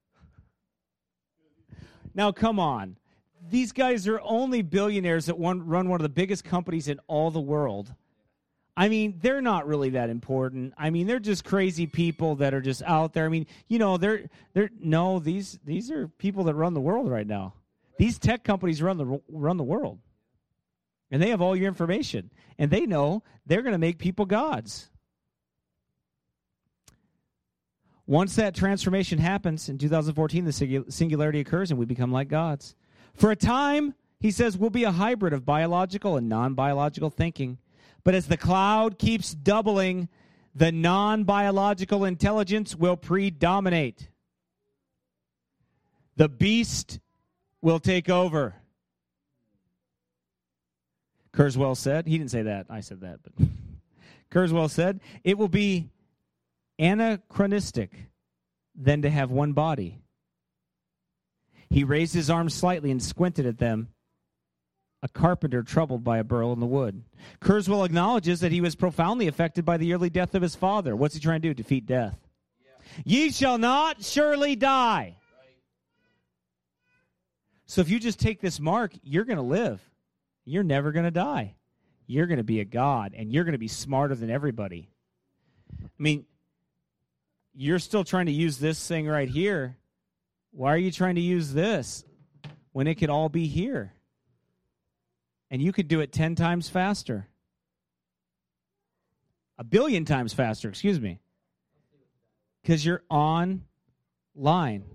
Now, come on. These guys are only billionaires that run one of the biggest companies in all the world. I mean, they're not really that important. I mean, they're just crazy people that are just out there. I mean, you know, they're they're no, these these are people that run the world right now. These tech companies run the run the world. And they have all your information. And they know they're going to make people gods. Once that transformation happens in two thousand fourteen, the singularity occurs and we become like gods. For a time, he says, we'll be a hybrid of biological and non-biological thinking. But as the cloud keeps doubling, the non-biological intelligence will predominate. The beast will take over. Kurzweil said, he didn't say that, I said that, but Kurzweil said, it will be anachronistic than to have one body. He raised his arms slightly and squinted at them. a carpenter troubled by a burl in the wood. Kurzweil acknowledges that he was profoundly affected by the early death of his father. What's he trying to do? Defeat death. Yeah. Ye shall not surely die. Right. So if you just take this mark, you're going to live. You're never going to die. You're going to be a god, and you're going to be smarter than everybody. I mean, you're still trying to use this thing right here. Why are you trying to use this when it could all be here? And you could do it ten times faster. A billion times faster, excuse me. Because you're online.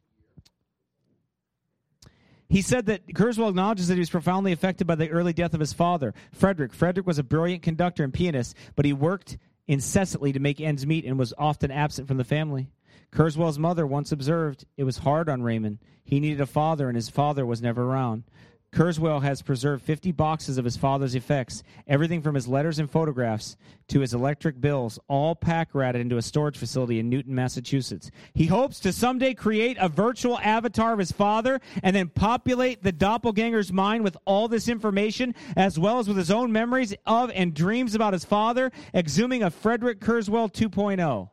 He said that Kurzweil acknowledges that he was profoundly affected by the early death of his father, Frederick. Frederick was a brilliant conductor and pianist, but he worked incessantly to make ends meet and was often absent from the family. Kurzweil's mother once observed, it was hard on Raymond. He needed a father, and his father was never around. Kurzweil has preserved fifty boxes of his father's effects, everything from his letters and photographs to his electric bills, all pack-ratted into a storage facility in Newton, Massachusetts. He hopes to someday create a virtual avatar of his father and then populate the doppelganger's mind with all this information, as well as with his own memories of and dreams about his father, exhuming a Frederick Kurzweil two point oh.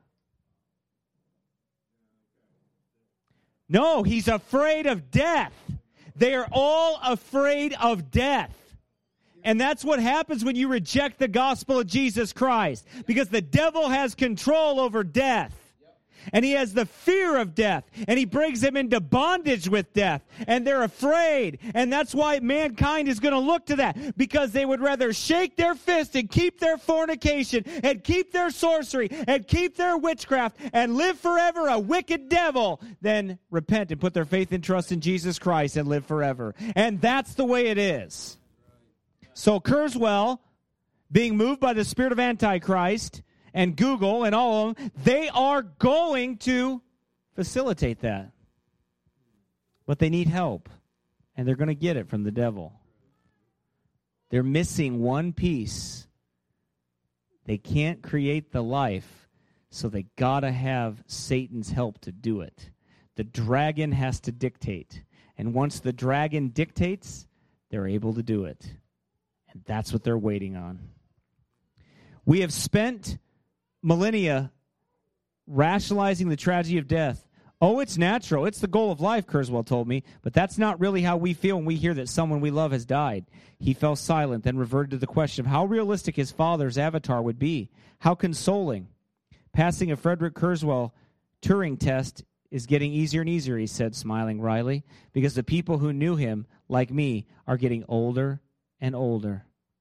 No, he's afraid of death. They are all afraid of death. And that's what happens when you reject the gospel of Jesus Christ. Because the devil has control over death. And he has the fear of death. And he brings them into bondage with death. And they're afraid. And that's why mankind is going to look to that. Because they would rather shake their fist and keep their fornication and keep their sorcery and keep their witchcraft and live forever a wicked devil than repent and put their faith and trust in Jesus Christ and live forever. And that's the way it is. So Kurzweil, being moved by the spirit of Antichrist, and Google and all of them, they are going to facilitate that. But they need help, and they're going to get it from the devil. They're missing one piece. They can't create the life, so they got to have Satan's help to do it. The dragon has to dictate. And once the dragon dictates, they're able to do it. And that's what they're waiting on. We have spent millennia rationalizing the tragedy of death. Oh, it's natural. It's the goal of life, Kurzweil told me. But that's not really how we feel when we hear that someone we love has died. He fell silent, then reverted to the question of how realistic his father's avatar would be. How consoling. Passing a Frederick Kurzweil Turing test is getting easier and easier, he said, smiling wryly, because the people who knew him, like me, are getting older and older.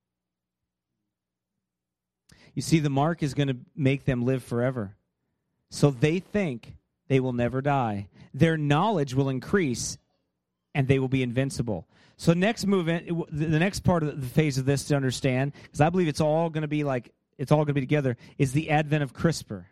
You see, the mark is going to make them live forever. So they think they will never die. Their knowledge will increase, and they will be invincible. So next move, in, the next part of the phase of this to understand, because I believe it's all going to be like, it's all going to be together, is the advent of CRISPR.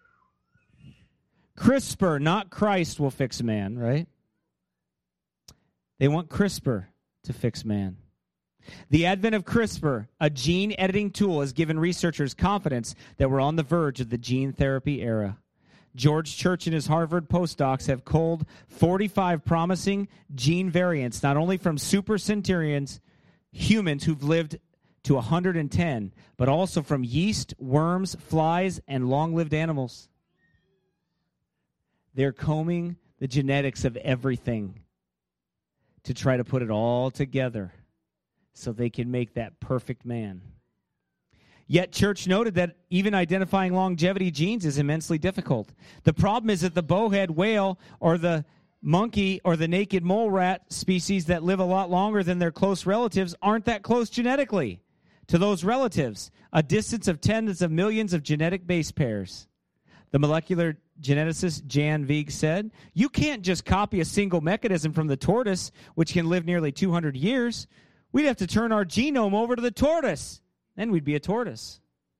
CRISPR, not Christ, will fix man, right? They want CRISPR to fix man. The advent of CRISPR, a gene editing tool, has given researchers confidence that we're on the verge of the gene therapy era. George Church and his Harvard postdocs have culled forty-five promising gene variants, not only from super centurions, humans who've lived to one hundred ten, but also from yeast, worms, flies, and long-lived animals. They're combing the genetics of everything to try to put it all together so they can make that perfect man. Yet Church noted that even identifying longevity genes is immensely difficult. The problem is that the bowhead whale or the monkey or the naked mole rat species that live a lot longer than their close relatives aren't that close genetically to those relatives, a distance of tens of millions of genetic base pairs. The molecular geneticist Jan Vieg said, "You can't just copy a single mechanism from the tortoise, which can live nearly two hundred years. We'd have to turn our genome over to the tortoise. Then we'd be a tortoise."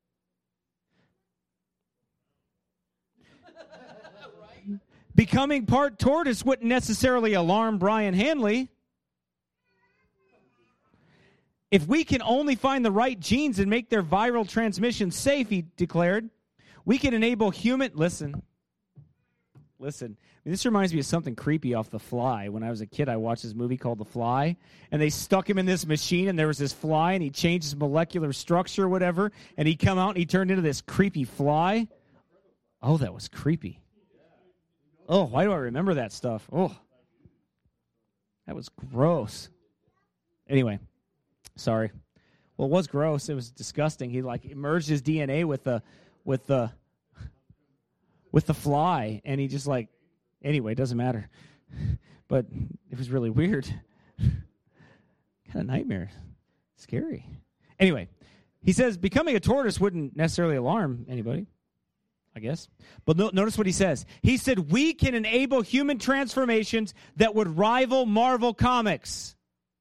Becoming part tortoise wouldn't necessarily alarm Brian Hanley. If we can only find the right genes and make their viral transmission safe, he declared, we can enable human, listen, Listen, I mean, this reminds me of something creepy off The Fly. When I was a kid, I watched this movie called The Fly, and they stuck him in this machine, and there was this fly, and he changed his molecular structure or whatever, and he'd come out, and he turned into this creepy fly. Oh, that was creepy. Oh, why do I remember that stuff? Oh, that was gross. Anyway, sorry. Well, it was gross. It was disgusting. He, like, merged his D N A with the, with the, with the fly, and he just, like, anyway, it doesn't matter. But it was really weird. Kind of nightmare. Scary. Anyway, he says becoming a tortoise wouldn't necessarily alarm anybody, I guess. But no, notice what he says. He said, we can enable human transformations that would rival Marvel Comics.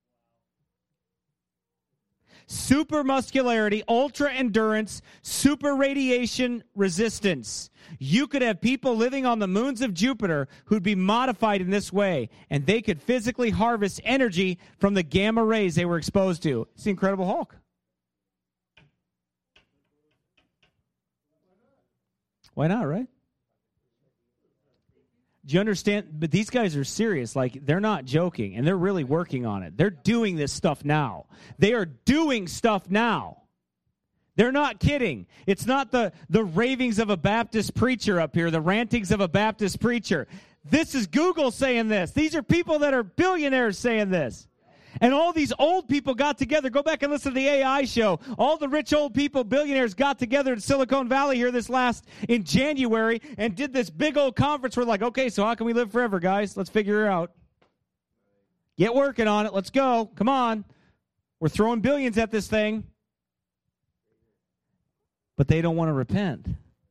Super muscularity, ultra endurance, super radiation resistance. You could have people living on the moons of Jupiter who'd be modified in this way, and they could physically harvest energy from the gamma rays they were exposed to. It's the Incredible Hulk. Why not, right? Do you understand? But these guys are serious. Like, they're not joking, and they're really working on it. They're doing this stuff now. They are doing stuff now. They're not kidding. It's not the, the ravings of a Baptist preacher up here, the rantings of a Baptist preacher. This is Google saying this. These are people that are billionaires saying this. And all these old people got together. Go back and listen to the A I show. All the rich old people, billionaires, got together in Silicon Valley here this last, in January, and did this big old conference. We're like, okay, so how can we live forever, guys? Let's figure it out. Get working on it. Let's go. Come on. We're throwing billions at this thing. But they don't want to repent.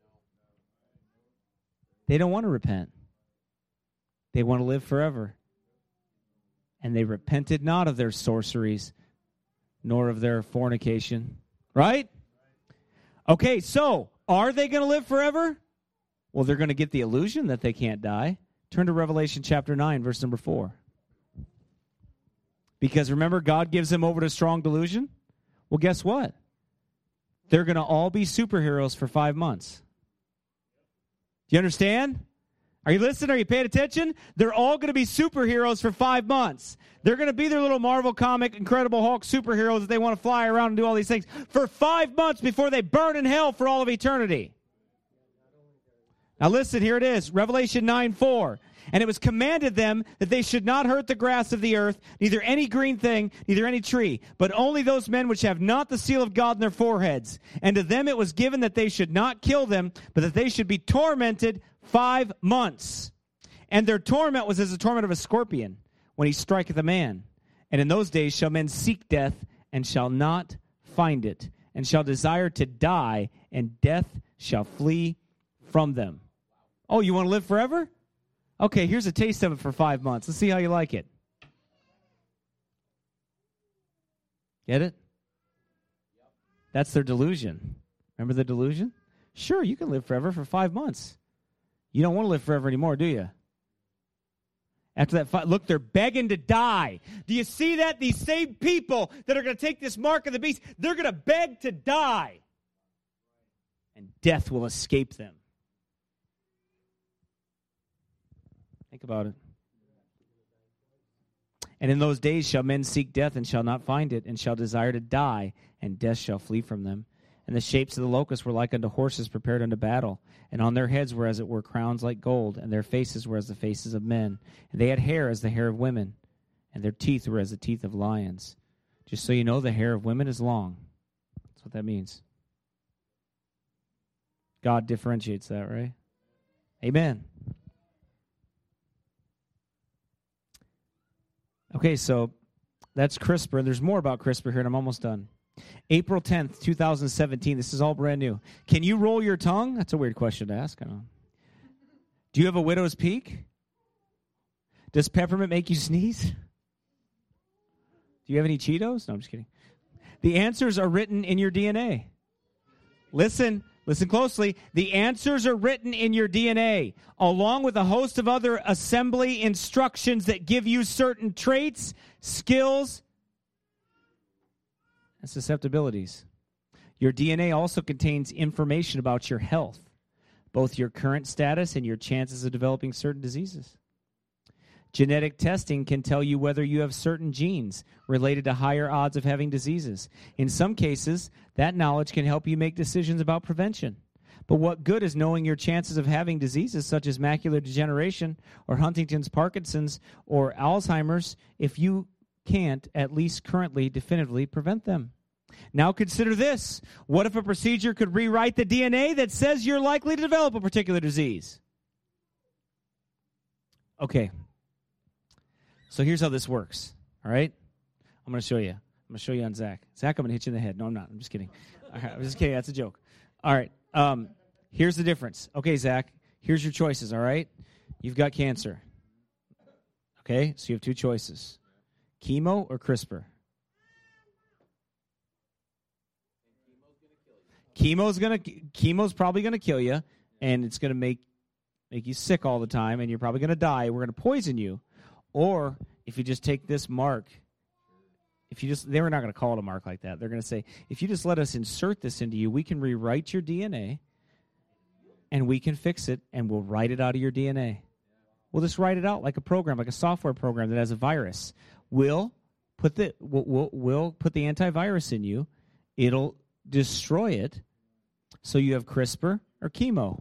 They don't want to repent. They want to live forever. And they repented not of their sorceries, nor of their fornication. Right? Okay, so are they going to live forever? Well, they're going to get the illusion that they can't die. Turn to Revelation chapter nine, verse number four. Because remember, God gives them over to strong delusion. Well, guess what? They're going to all be superheroes for five months. Do you understand? Are you listening? Are you paying attention? They're all going to be superheroes for five months. They're going to be their little Marvel comic, Incredible Hulk superheroes that they want to fly around and do all these things for five months before they burn in hell for all of eternity. Now listen, here it is, Revelation nine four. And it was commanded them that they should not hurt the grass of the earth, neither any green thing, neither any tree, but only those men which have not the seal of God in their foreheads. And to them it was given that they should not kill them, but that they should be tormented five months. And their torment was as the torment of a scorpion when he striketh a man. And in those days shall men seek death, and shall not find it, and shall desire to die, and death shall flee from them. Oh, you want to live forever? Okay, here's a taste of it for five months. Let's see how you like it. Get it? That's their delusion. Remember the delusion? Sure, you can live forever for five months. You don't want to live forever anymore, do you? After that, look, they're begging to die. Do you see that? These same people that are going to take this mark of the beast, they're going to beg to die. And death will escape them. Think about it. And in those days shall men seek death and shall not find it, and shall desire to die, and death shall flee from them. And the shapes of the locusts were like unto horses prepared unto battle, and on their heads were as it were crowns like gold, and their faces were as the faces of men. And they had hair as the hair of women, and their teeth were as the teeth of lions. Just so you know, the hair of women is long. That's what that means. God differentiates that, right? Amen. Okay, so that's CRISPR. There's more about CRISPR here, and I'm almost done. April tenth, twenty seventeen. This is all brand new. Can you roll your tongue? That's a weird question to ask. I don't know. Do you have a widow's peak? Does peppermint make you sneeze? Do you have any Cheetos? No, I'm just kidding. The answers are written in your D N A. Listen. Listen closely. The answers are written in your D N A, along with a host of other assembly instructions that give you certain traits, skills, and susceptibilities. Your D N A also contains information about your health, both your current status and your chances of developing certain diseases. Genetic testing can tell you whether you have certain genes related to higher odds of having diseases. In some cases, that knowledge can help you make decisions about prevention. But what good is knowing your chances of having diseases such as macular degeneration or Huntington's, Parkinson's, or Alzheimer's if you can't, at least currently, definitively prevent them? Now consider this. What if a procedure could rewrite the D N A that says you're likely to develop a particular disease? Okay. So here's how this works, all right? I'm going to show you. I'm going to show you on Zach. Zach, I'm going to hit you in the head. No, I'm not. I'm just kidding. All right, I'm just kidding. That's a joke. All right. Um, here's the difference. Okay, Zach, here's your choices, all right? You've got cancer. Okay, so you have two choices. Chemo or CRISPR? Chemo's gonna chemo's probably gonna kill you, and it's gonna make make you sick all the time, and you're probably gonna die. We're gonna poison you. Or if you just take this mark, if you just they were not gonna call it a mark like that. They're gonna say, if you just let us insert this into you, we can rewrite your D N A, and we can fix it, and we'll write it out of your D N A. We'll just write it out like a program, like a software program that has a virus. We'll put the we'll, we'll, we'll put the antivirus in you. It'll destroy it. So you have CRISPR or chemo.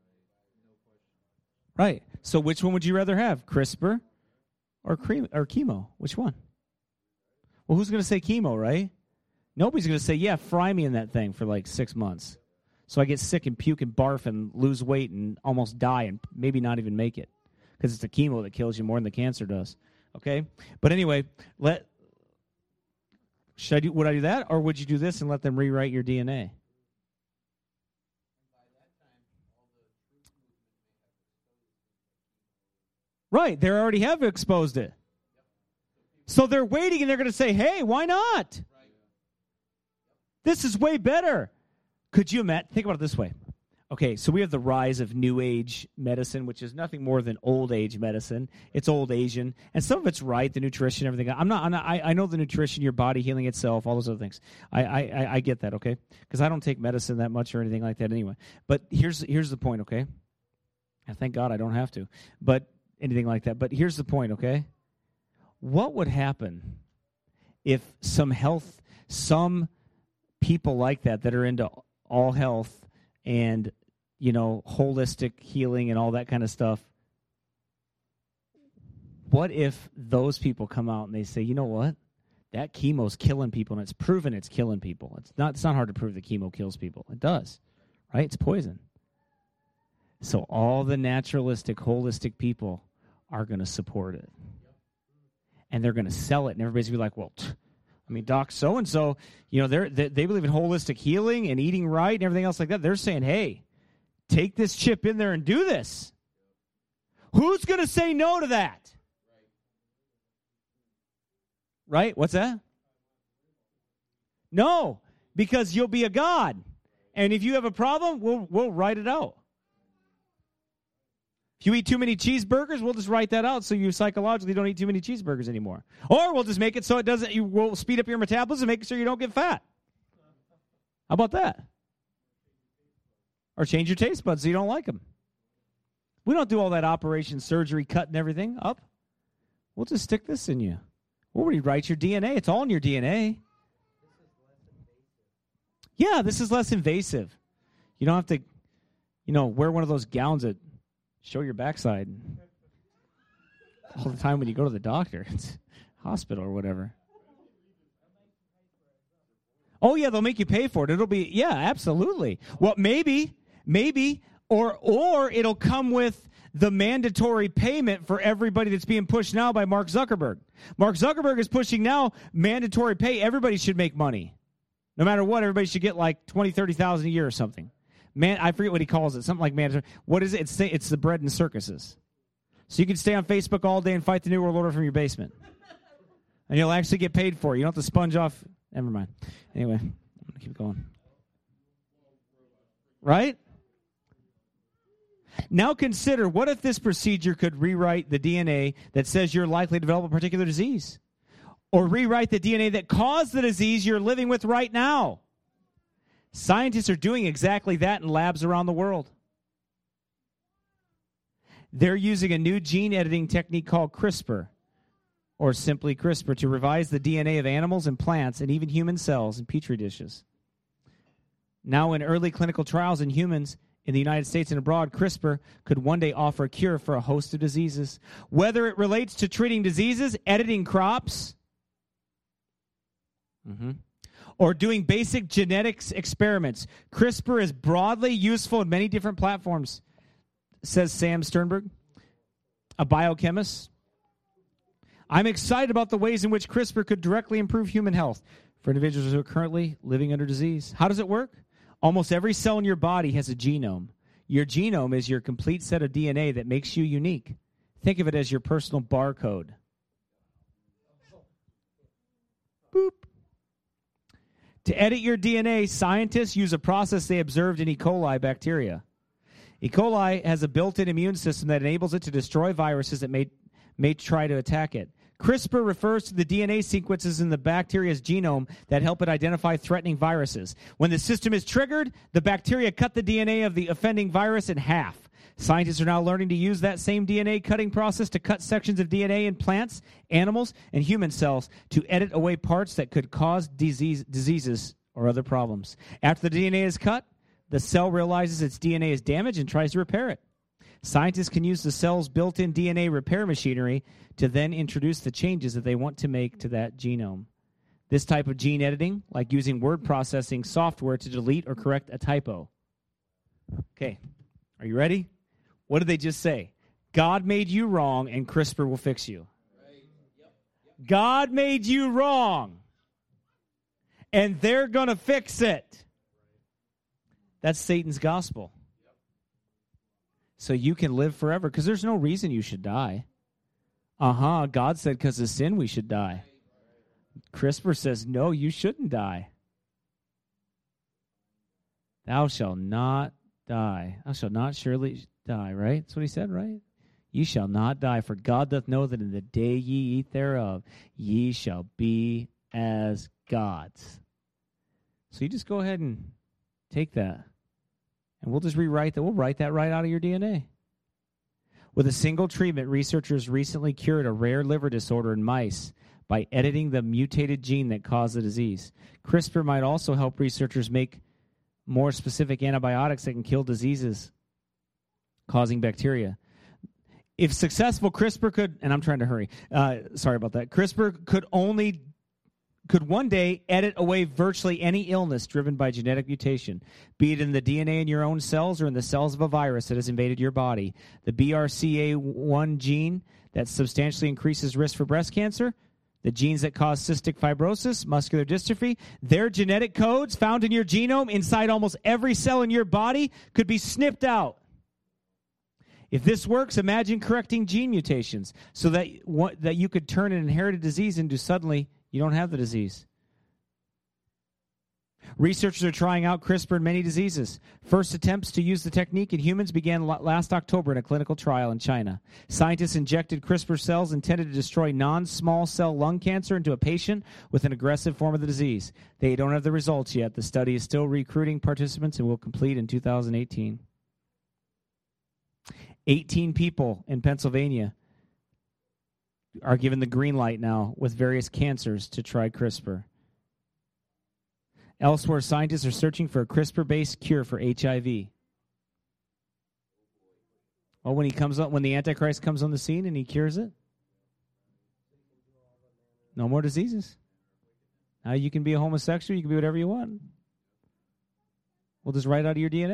Right. So which one would you rather have, CRISPR or cre- or chemo? Which one? Well, who's going to say chemo, right? Nobody's going to say, yeah, fry me in that thing for like six months. So I get sick and puke and barf and lose weight and almost die and maybe not even make it. Because it's the chemo that kills you more than the cancer does. Okay? But anyway, let should I do would I do that, or would you do this and let them rewrite your D N A? Right, they already have exposed it. So they're waiting and they're going to say, hey, why not? This is way better. Could you imagine? Think about it this way. Okay, so we have the rise of New Age medicine, which is nothing more than old age medicine. It's old Asian, and some of it's right, the nutrition, everything. I'm not. I'm not I, I know the nutrition, your body healing itself, all those other things. I I, I get that, okay? Because I don't take medicine that much or anything like that anyway. But here's here's the point, okay? And thank God I don't have to. But anything like that. But here's the point, okay? What would happen if some health, some people like that that are into all health and, you know, holistic healing and all that kind of stuff, what if those people come out and they say, you know what? That chemo's killing people, and it's proven it's killing people. It's not, it's not hard to prove that chemo kills people. It does, right? It's poison. So all the naturalistic, holistic people are going to support it. And they're going to sell it, and everybody's going to be like, well, t- I mean, Doc so-and-so, you know, they're, they they believe in holistic healing and eating right and everything else like that. They're saying, hey, take this chip in there and do this. Who's going to say no to that? Right? What's that? No, because you'll be a god. And if you have a problem, we'll we'll write it out. If you eat too many cheeseburgers, we'll just write that out so you psychologically don't eat too many cheeseburgers anymore. Or we'll just make it so it doesn't, you will speed up your metabolism, make sure you don't get fat. How about that? Or change your taste buds so you don't like them. We don't do all that operation, surgery, cutting everything up. We'll just stick this in you. We'll rewrite your D N A. It's all in your D N A. Yeah, this is less invasive. You don't have to, you know, wear one of those gowns that show your backside all the time when you go to the doctor, it's hospital or whatever. Oh yeah, they'll make you pay for it. It'll be yeah, absolutely. Well, maybe, maybe, or or it'll come with the mandatory payment for everybody that's being pushed now by Mark Zuckerberg. Mark Zuckerberg is pushing now mandatory pay. Everybody should make money, no matter what. Everybody should get like twenty, thirty thousand a year or something. Man, I forget what he calls it. Something like mandatory. What is it? It's, it's the bread and circuses. So you can stay on Facebook all day and fight the New World Order from your basement. And you'll actually get paid for it. You don't have to sponge off. Never mind. Anyway, I'm going to keep going. Right? Now consider, what if this procedure could rewrite the D N A that says you're likely to develop a particular disease? Or rewrite the D N A that caused the disease you're living with right now? Scientists are doing exactly that in labs around the world. They're using a new gene editing technique called CRISPR, or simply CRISPR, to revise the D N A of animals and plants and even human cells in petri dishes. Now, in early clinical trials in humans in the United States and abroad, CRISPR could one day offer a cure for a host of diseases. Whether it relates to treating diseases, editing crops, mm-hmm, or doing basic genetics experiments, CRISPR is broadly useful in many different platforms, says Sam Sternberg, a biochemist. I'm excited about the ways in which CRISPR could directly improve human health for individuals who are currently living under disease. How does it work? Almost every cell in your body has a genome. Your genome is your complete set of D N A that makes you unique. Think of it as your personal barcode. Boop. To edit your D N A, scientists use a process they observed in E. coli bacteria. E. coli has a built-in immune system that enables it to destroy viruses that may, may try to attack it. CRISPR refers to the D N A sequences in the bacteria's genome that help it identify threatening viruses. When the system is triggered, the bacteria cut the D N A of the offending virus in half. Scientists are now learning to use that same D N A cutting process to cut sections of D N A in plants, animals, and human cells to edit away parts that could cause disease, diseases or other problems. After the D N A is cut, the cell realizes its D N A is damaged and tries to repair it. Scientists can use the cell's built-in D N A repair machinery to then introduce the changes that they want to make to that genome. This type of gene editing, like using word processing software to delete or correct a typo. Okay, are you ready? What did they just say? God made you wrong, and CRISPR will fix you. God made you wrong, and they're going to fix it. That's Satan's gospel. So you can live forever, because there's no reason you should die. Uh-huh, God said because of sin we should die. CRISPR says, no, you shouldn't die. Thou shalt not die. Thou shalt not surely die, right? That's what he said, right? Ye shall not die, for God doth know that in the day ye eat thereof, ye shall be as gods. So you just go ahead and take that. And we'll just rewrite that. We'll write that right out of your D N A. With a single treatment, researchers recently cured a rare liver disorder in mice by editing the mutated gene that caused the disease. CRISPR might also help researchers make more specific antibiotics that can kill diseases causing bacteria. If successful, CRISPR could, and I'm trying to hurry, uh, sorry about that, CRISPR could only could one day edit away virtually any illness driven by genetic mutation, be it in the D N A in your own cells or in the cells of a virus that has invaded your body. The B R C A one gene that substantially increases risk for breast cancer, the genes that cause cystic fibrosis, muscular dystrophy, their genetic codes found in your genome inside almost every cell in your body could be snipped out. If this works, imagine correcting gene mutations so that, what, that you could turn an inherited disease into suddenly you don't have the disease. Researchers are trying out CRISPR in many diseases. First attempts to use the technique in humans began last October in a clinical trial in China. Scientists injected CRISPR cells intended to destroy non-small cell lung cancer into a patient with an aggressive form of the disease. They don't have the results yet. The study is still recruiting participants and will complete in two thousand eighteen. eighteen people in Pennsylvania are given the green light now with various cancers to try CRISPR. Elsewhere, scientists are searching for a CRISPR-based cure for H I V. Well, when he comes up, when the Antichrist comes on the scene and he cures it, no more diseases. Now you can be a homosexual, you can be whatever you want. We'll just write out of your D N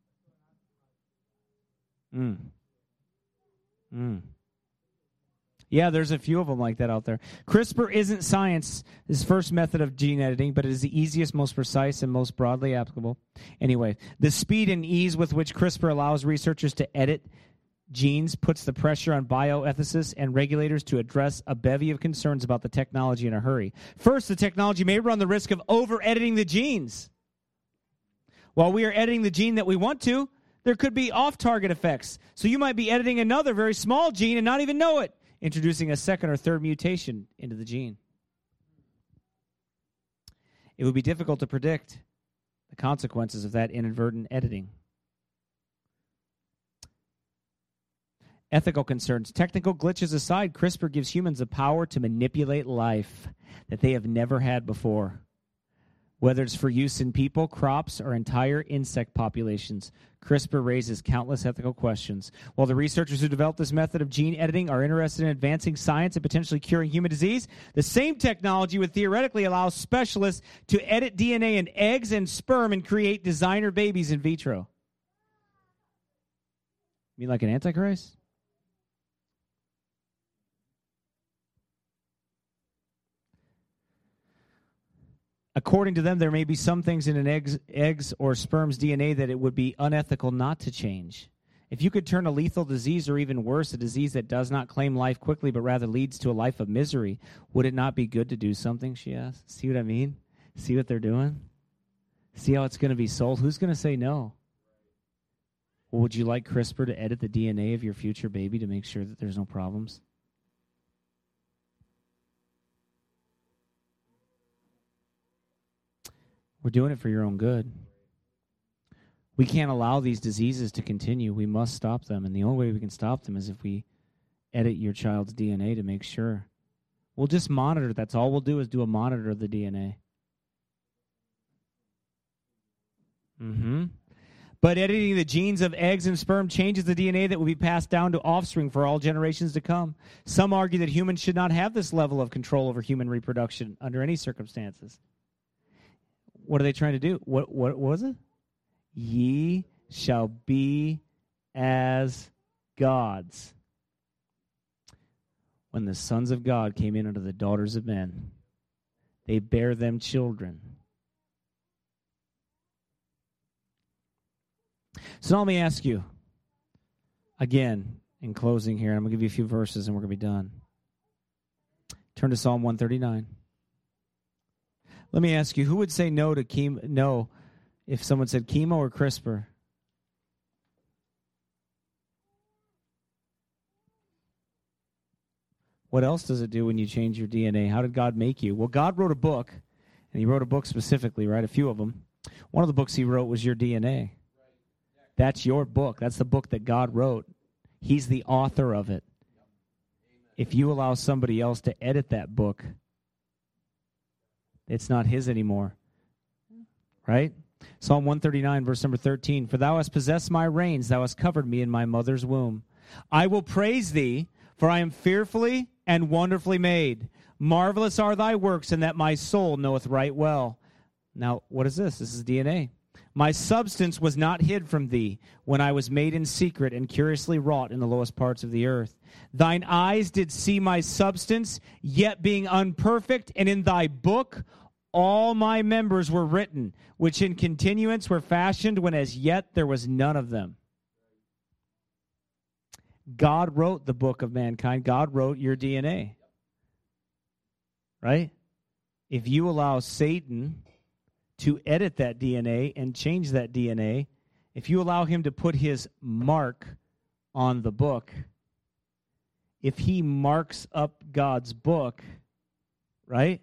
A. Mm. Mm. Yeah, there's a few of them like that out there. CRISPR isn't science's first method of gene editing, but it is the easiest, most precise, and most broadly applicable. Anyway, the speed and ease with which CRISPR allows researchers to edit genes puts the pressure on bioethicists and regulators to address a bevy of concerns about the technology in a hurry. First, the technology may run the risk of over-editing the genes. While we are editing the gene that we want to, there could be off-target effects. So you might be editing another very small gene and not even know it, introducing a second or third mutation into the gene. It would be difficult to predict the consequences of that inadvertent editing. Ethical concerns. Technical glitches aside, CRISPR gives humans the power to manipulate life that they have never had before. Whether it's for use in people, crops, or entire insect populations, CRISPR raises countless ethical questions. While the researchers who developed this method of gene editing are interested in advancing science and potentially curing human disease, the same technology would theoretically allow specialists to edit D N A in eggs and sperm and create designer babies in vitro. You mean like an Antichrist? According to them, there may be some things in an egg's, eggs or sperm's D N A that it would be unethical not to change. If you could turn a lethal disease, or even worse, a disease that does not claim life quickly but rather leads to a life of misery, would it not be good to do something, she asked? See what I mean? See what they're doing? See how it's going to be sold? Who's going to say no? Well, would you like CRISPR to edit the D N A of your future baby to make sure that there's no problems? We're doing it for your own good. We can't allow these diseases to continue. We must stop them. And the only way we can stop them is if we edit your child's D N A to make sure. We'll just monitor. That's all we'll do is do a monitor of the D N A. Mm-hmm. But editing the genes of eggs and sperm changes the D N A that will be passed down to offspring for all generations to come. Some argue that humans should not have this level of control over human reproduction under any circumstances. What are they trying to do? What, what, what was it? Ye shall be as gods. When the sons of God came in unto the daughters of men, they bare them children. So now let me ask you, again, in closing here, I'm going to give you a few verses and we're going to be done. Turn to Psalm one thirty-nine. Let me ask you, who would say no to chemo? No, if someone said chemo or CRISPR? What else does it do when you change your D N A? How did God make you? Well, God wrote a book, and he wrote a book specifically, right? A few of them. One of the books he wrote was your D N A. That's your book. That's the book that God wrote. He's the author of it. If you allow somebody else to edit that book, it's not his anymore. Right? Psalm one thirty-nine, verse number thirteen. For thou hast possessed my reins, thou hast covered me in my mother's womb. I will praise thee, for I am fearfully and wonderfully made. Marvelous are thy works, and that my soul knoweth right well. Now, what is this? This is D N A. My substance was not hid from thee when I was made in secret and curiously wrought in the lowest parts of the earth. Thine eyes did see my substance, yet being unperfect, and in thy book all my members were written, which in continuance were fashioned when as yet there was none of them. God wrote the book of mankind. God wrote your D N A. Right? If you allow Satan to edit that D N A and change that D N A, if you allow him to put his mark on the book, if he marks up God's book, right?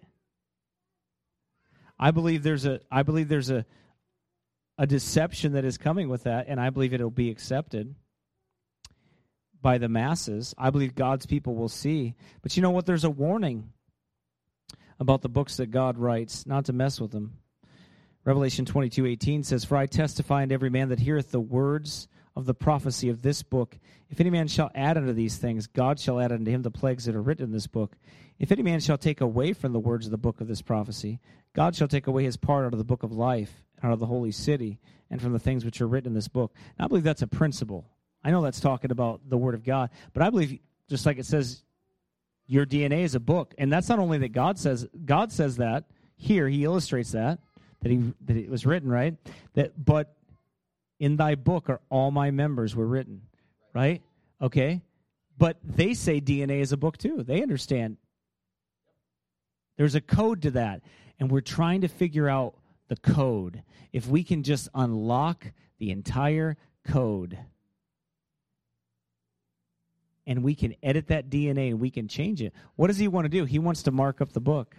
I believe there's a I believe there's a a deception that is coming with that, and I believe it'll be accepted by the masses. I believe God's people will see. But you know what? There's a warning about the books that God writes, not to mess with them. Revelation twenty-two eighteen says, For I testify unto every man that heareth the words of the prophecy of this book. If any man shall add unto these things, God shall add unto him the plagues that are written in this book. If any man shall take away from the words of the book of this prophecy, God shall take away his part out of the book of life, out of the holy city, and from the things which are written in this book. Now, I believe that's a principle. I know that's talking about the word of God, but I believe, just like it says, your D N A is a book. And that's not only that God says, God says that, here, he illustrates that, that he that it was written, right? That, but in thy book are all my members were written, right? Okay? But they say D N A is a book too. They understand. There's a code to that. And we're trying to figure out the code. If we can just unlock the entire code, and we can edit that D N A and we can change it. What does he want to do? He wants to mark up the book.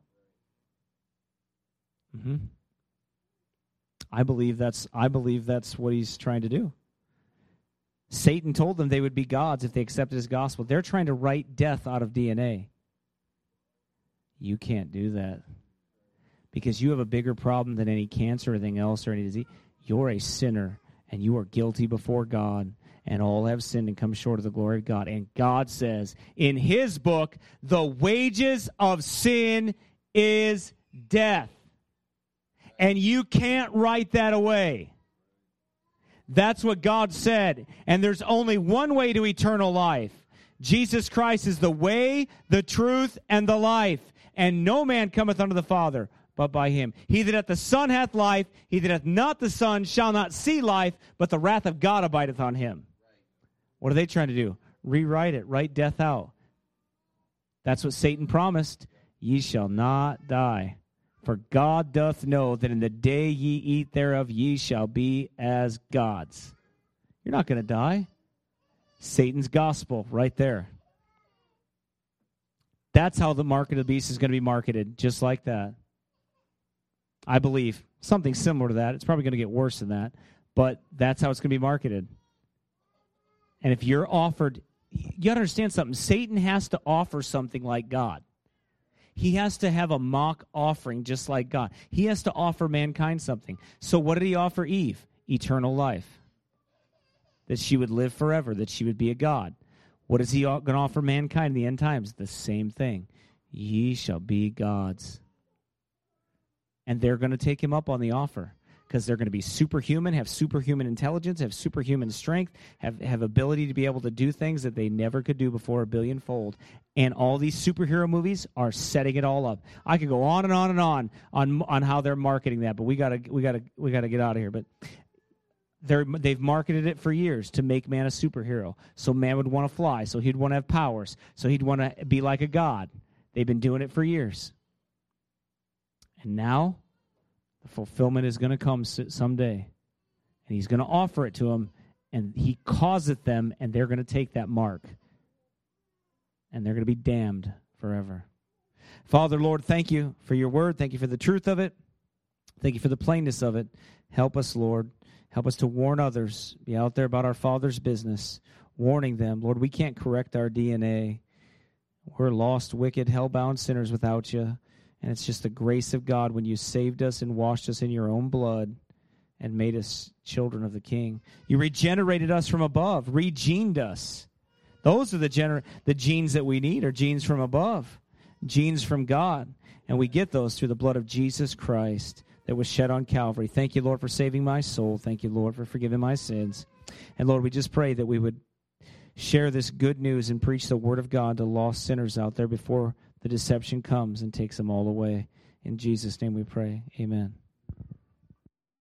Mm-hmm. I believe that's I believe that's what he's trying to do. Satan told them they would be gods if they accepted his gospel. They're trying to write death out of D N A. You can't do that because you have a bigger problem than any cancer or anything else or any disease. You're a sinner, and you are guilty before God, and all have sinned and come short of the glory of God. And God says in his book, the wages of sin is death. And you can't write that away. That's what God said. And there's only one way to eternal life. Jesus Christ is the way, the truth, and the life. And no man cometh unto the Father but by him. He that hath the Son hath life. He that hath not the Son shall not see life, but the wrath of God abideth on him. What are they trying to do? Rewrite it. Write death out. That's what Satan promised. Ye shall not die. For God doth know that in the day ye eat thereof, ye shall be as gods. You're not going to die. Satan's gospel right there. That's how the mark of the beast is going to be marketed, just like that. I believe something similar to that. It's probably going to get worse than that, but that's how it's going to be marketed. And if you're offered, you got to understand something. Satan has to offer something like God. He has to have a mock offering just like God. He has to offer mankind something. So what did he offer Eve? Eternal life. That she would live forever, that she would be a god. What is he going to offer mankind in the end times? The same thing. Ye shall be gods. And they're going to take him up on the offer because they're going to be superhuman, have superhuman intelligence, have superhuman strength, have, have ability to be able to do things that they never could do before a billionfold. And all these superhero movies are setting it all up. I could go on and on and on on, on how they're marketing that, but we got to we got to we got to get out of here. But They're, they've marketed it for years to make man a superhero. So man would want to fly. So he'd want to have powers. So he'd want to be like a god. They've been doing it for years. And now the fulfillment is going to come someday. And he's going to offer it to them. And he causeth them. And they're going to take that mark. And they're going to be damned forever. Father, Lord, thank you for your word. Thank you for the truth of it. Thank you for the plainness of it. Help us, Lord. Help us to warn others, be out there about our Father's business, warning them. Lord, we can't correct our D N A. We're lost, wicked, hell-bound sinners without you. And it's just the grace of God when you saved us and washed us in your own blood and made us children of the King. You regenerated us from above, regened us. Those are the, gener- the genes that we need, are genes from above, genes from God. And we get those through the blood of Jesus Christ that was shed on Calvary. Thank you, Lord, for saving my soul. Thank you, Lord, for forgiving my sins. And, Lord, we just pray that we would share this good news and preach the word of God to lost sinners out there before the deception comes and takes them all away. In Jesus' name we pray. Amen.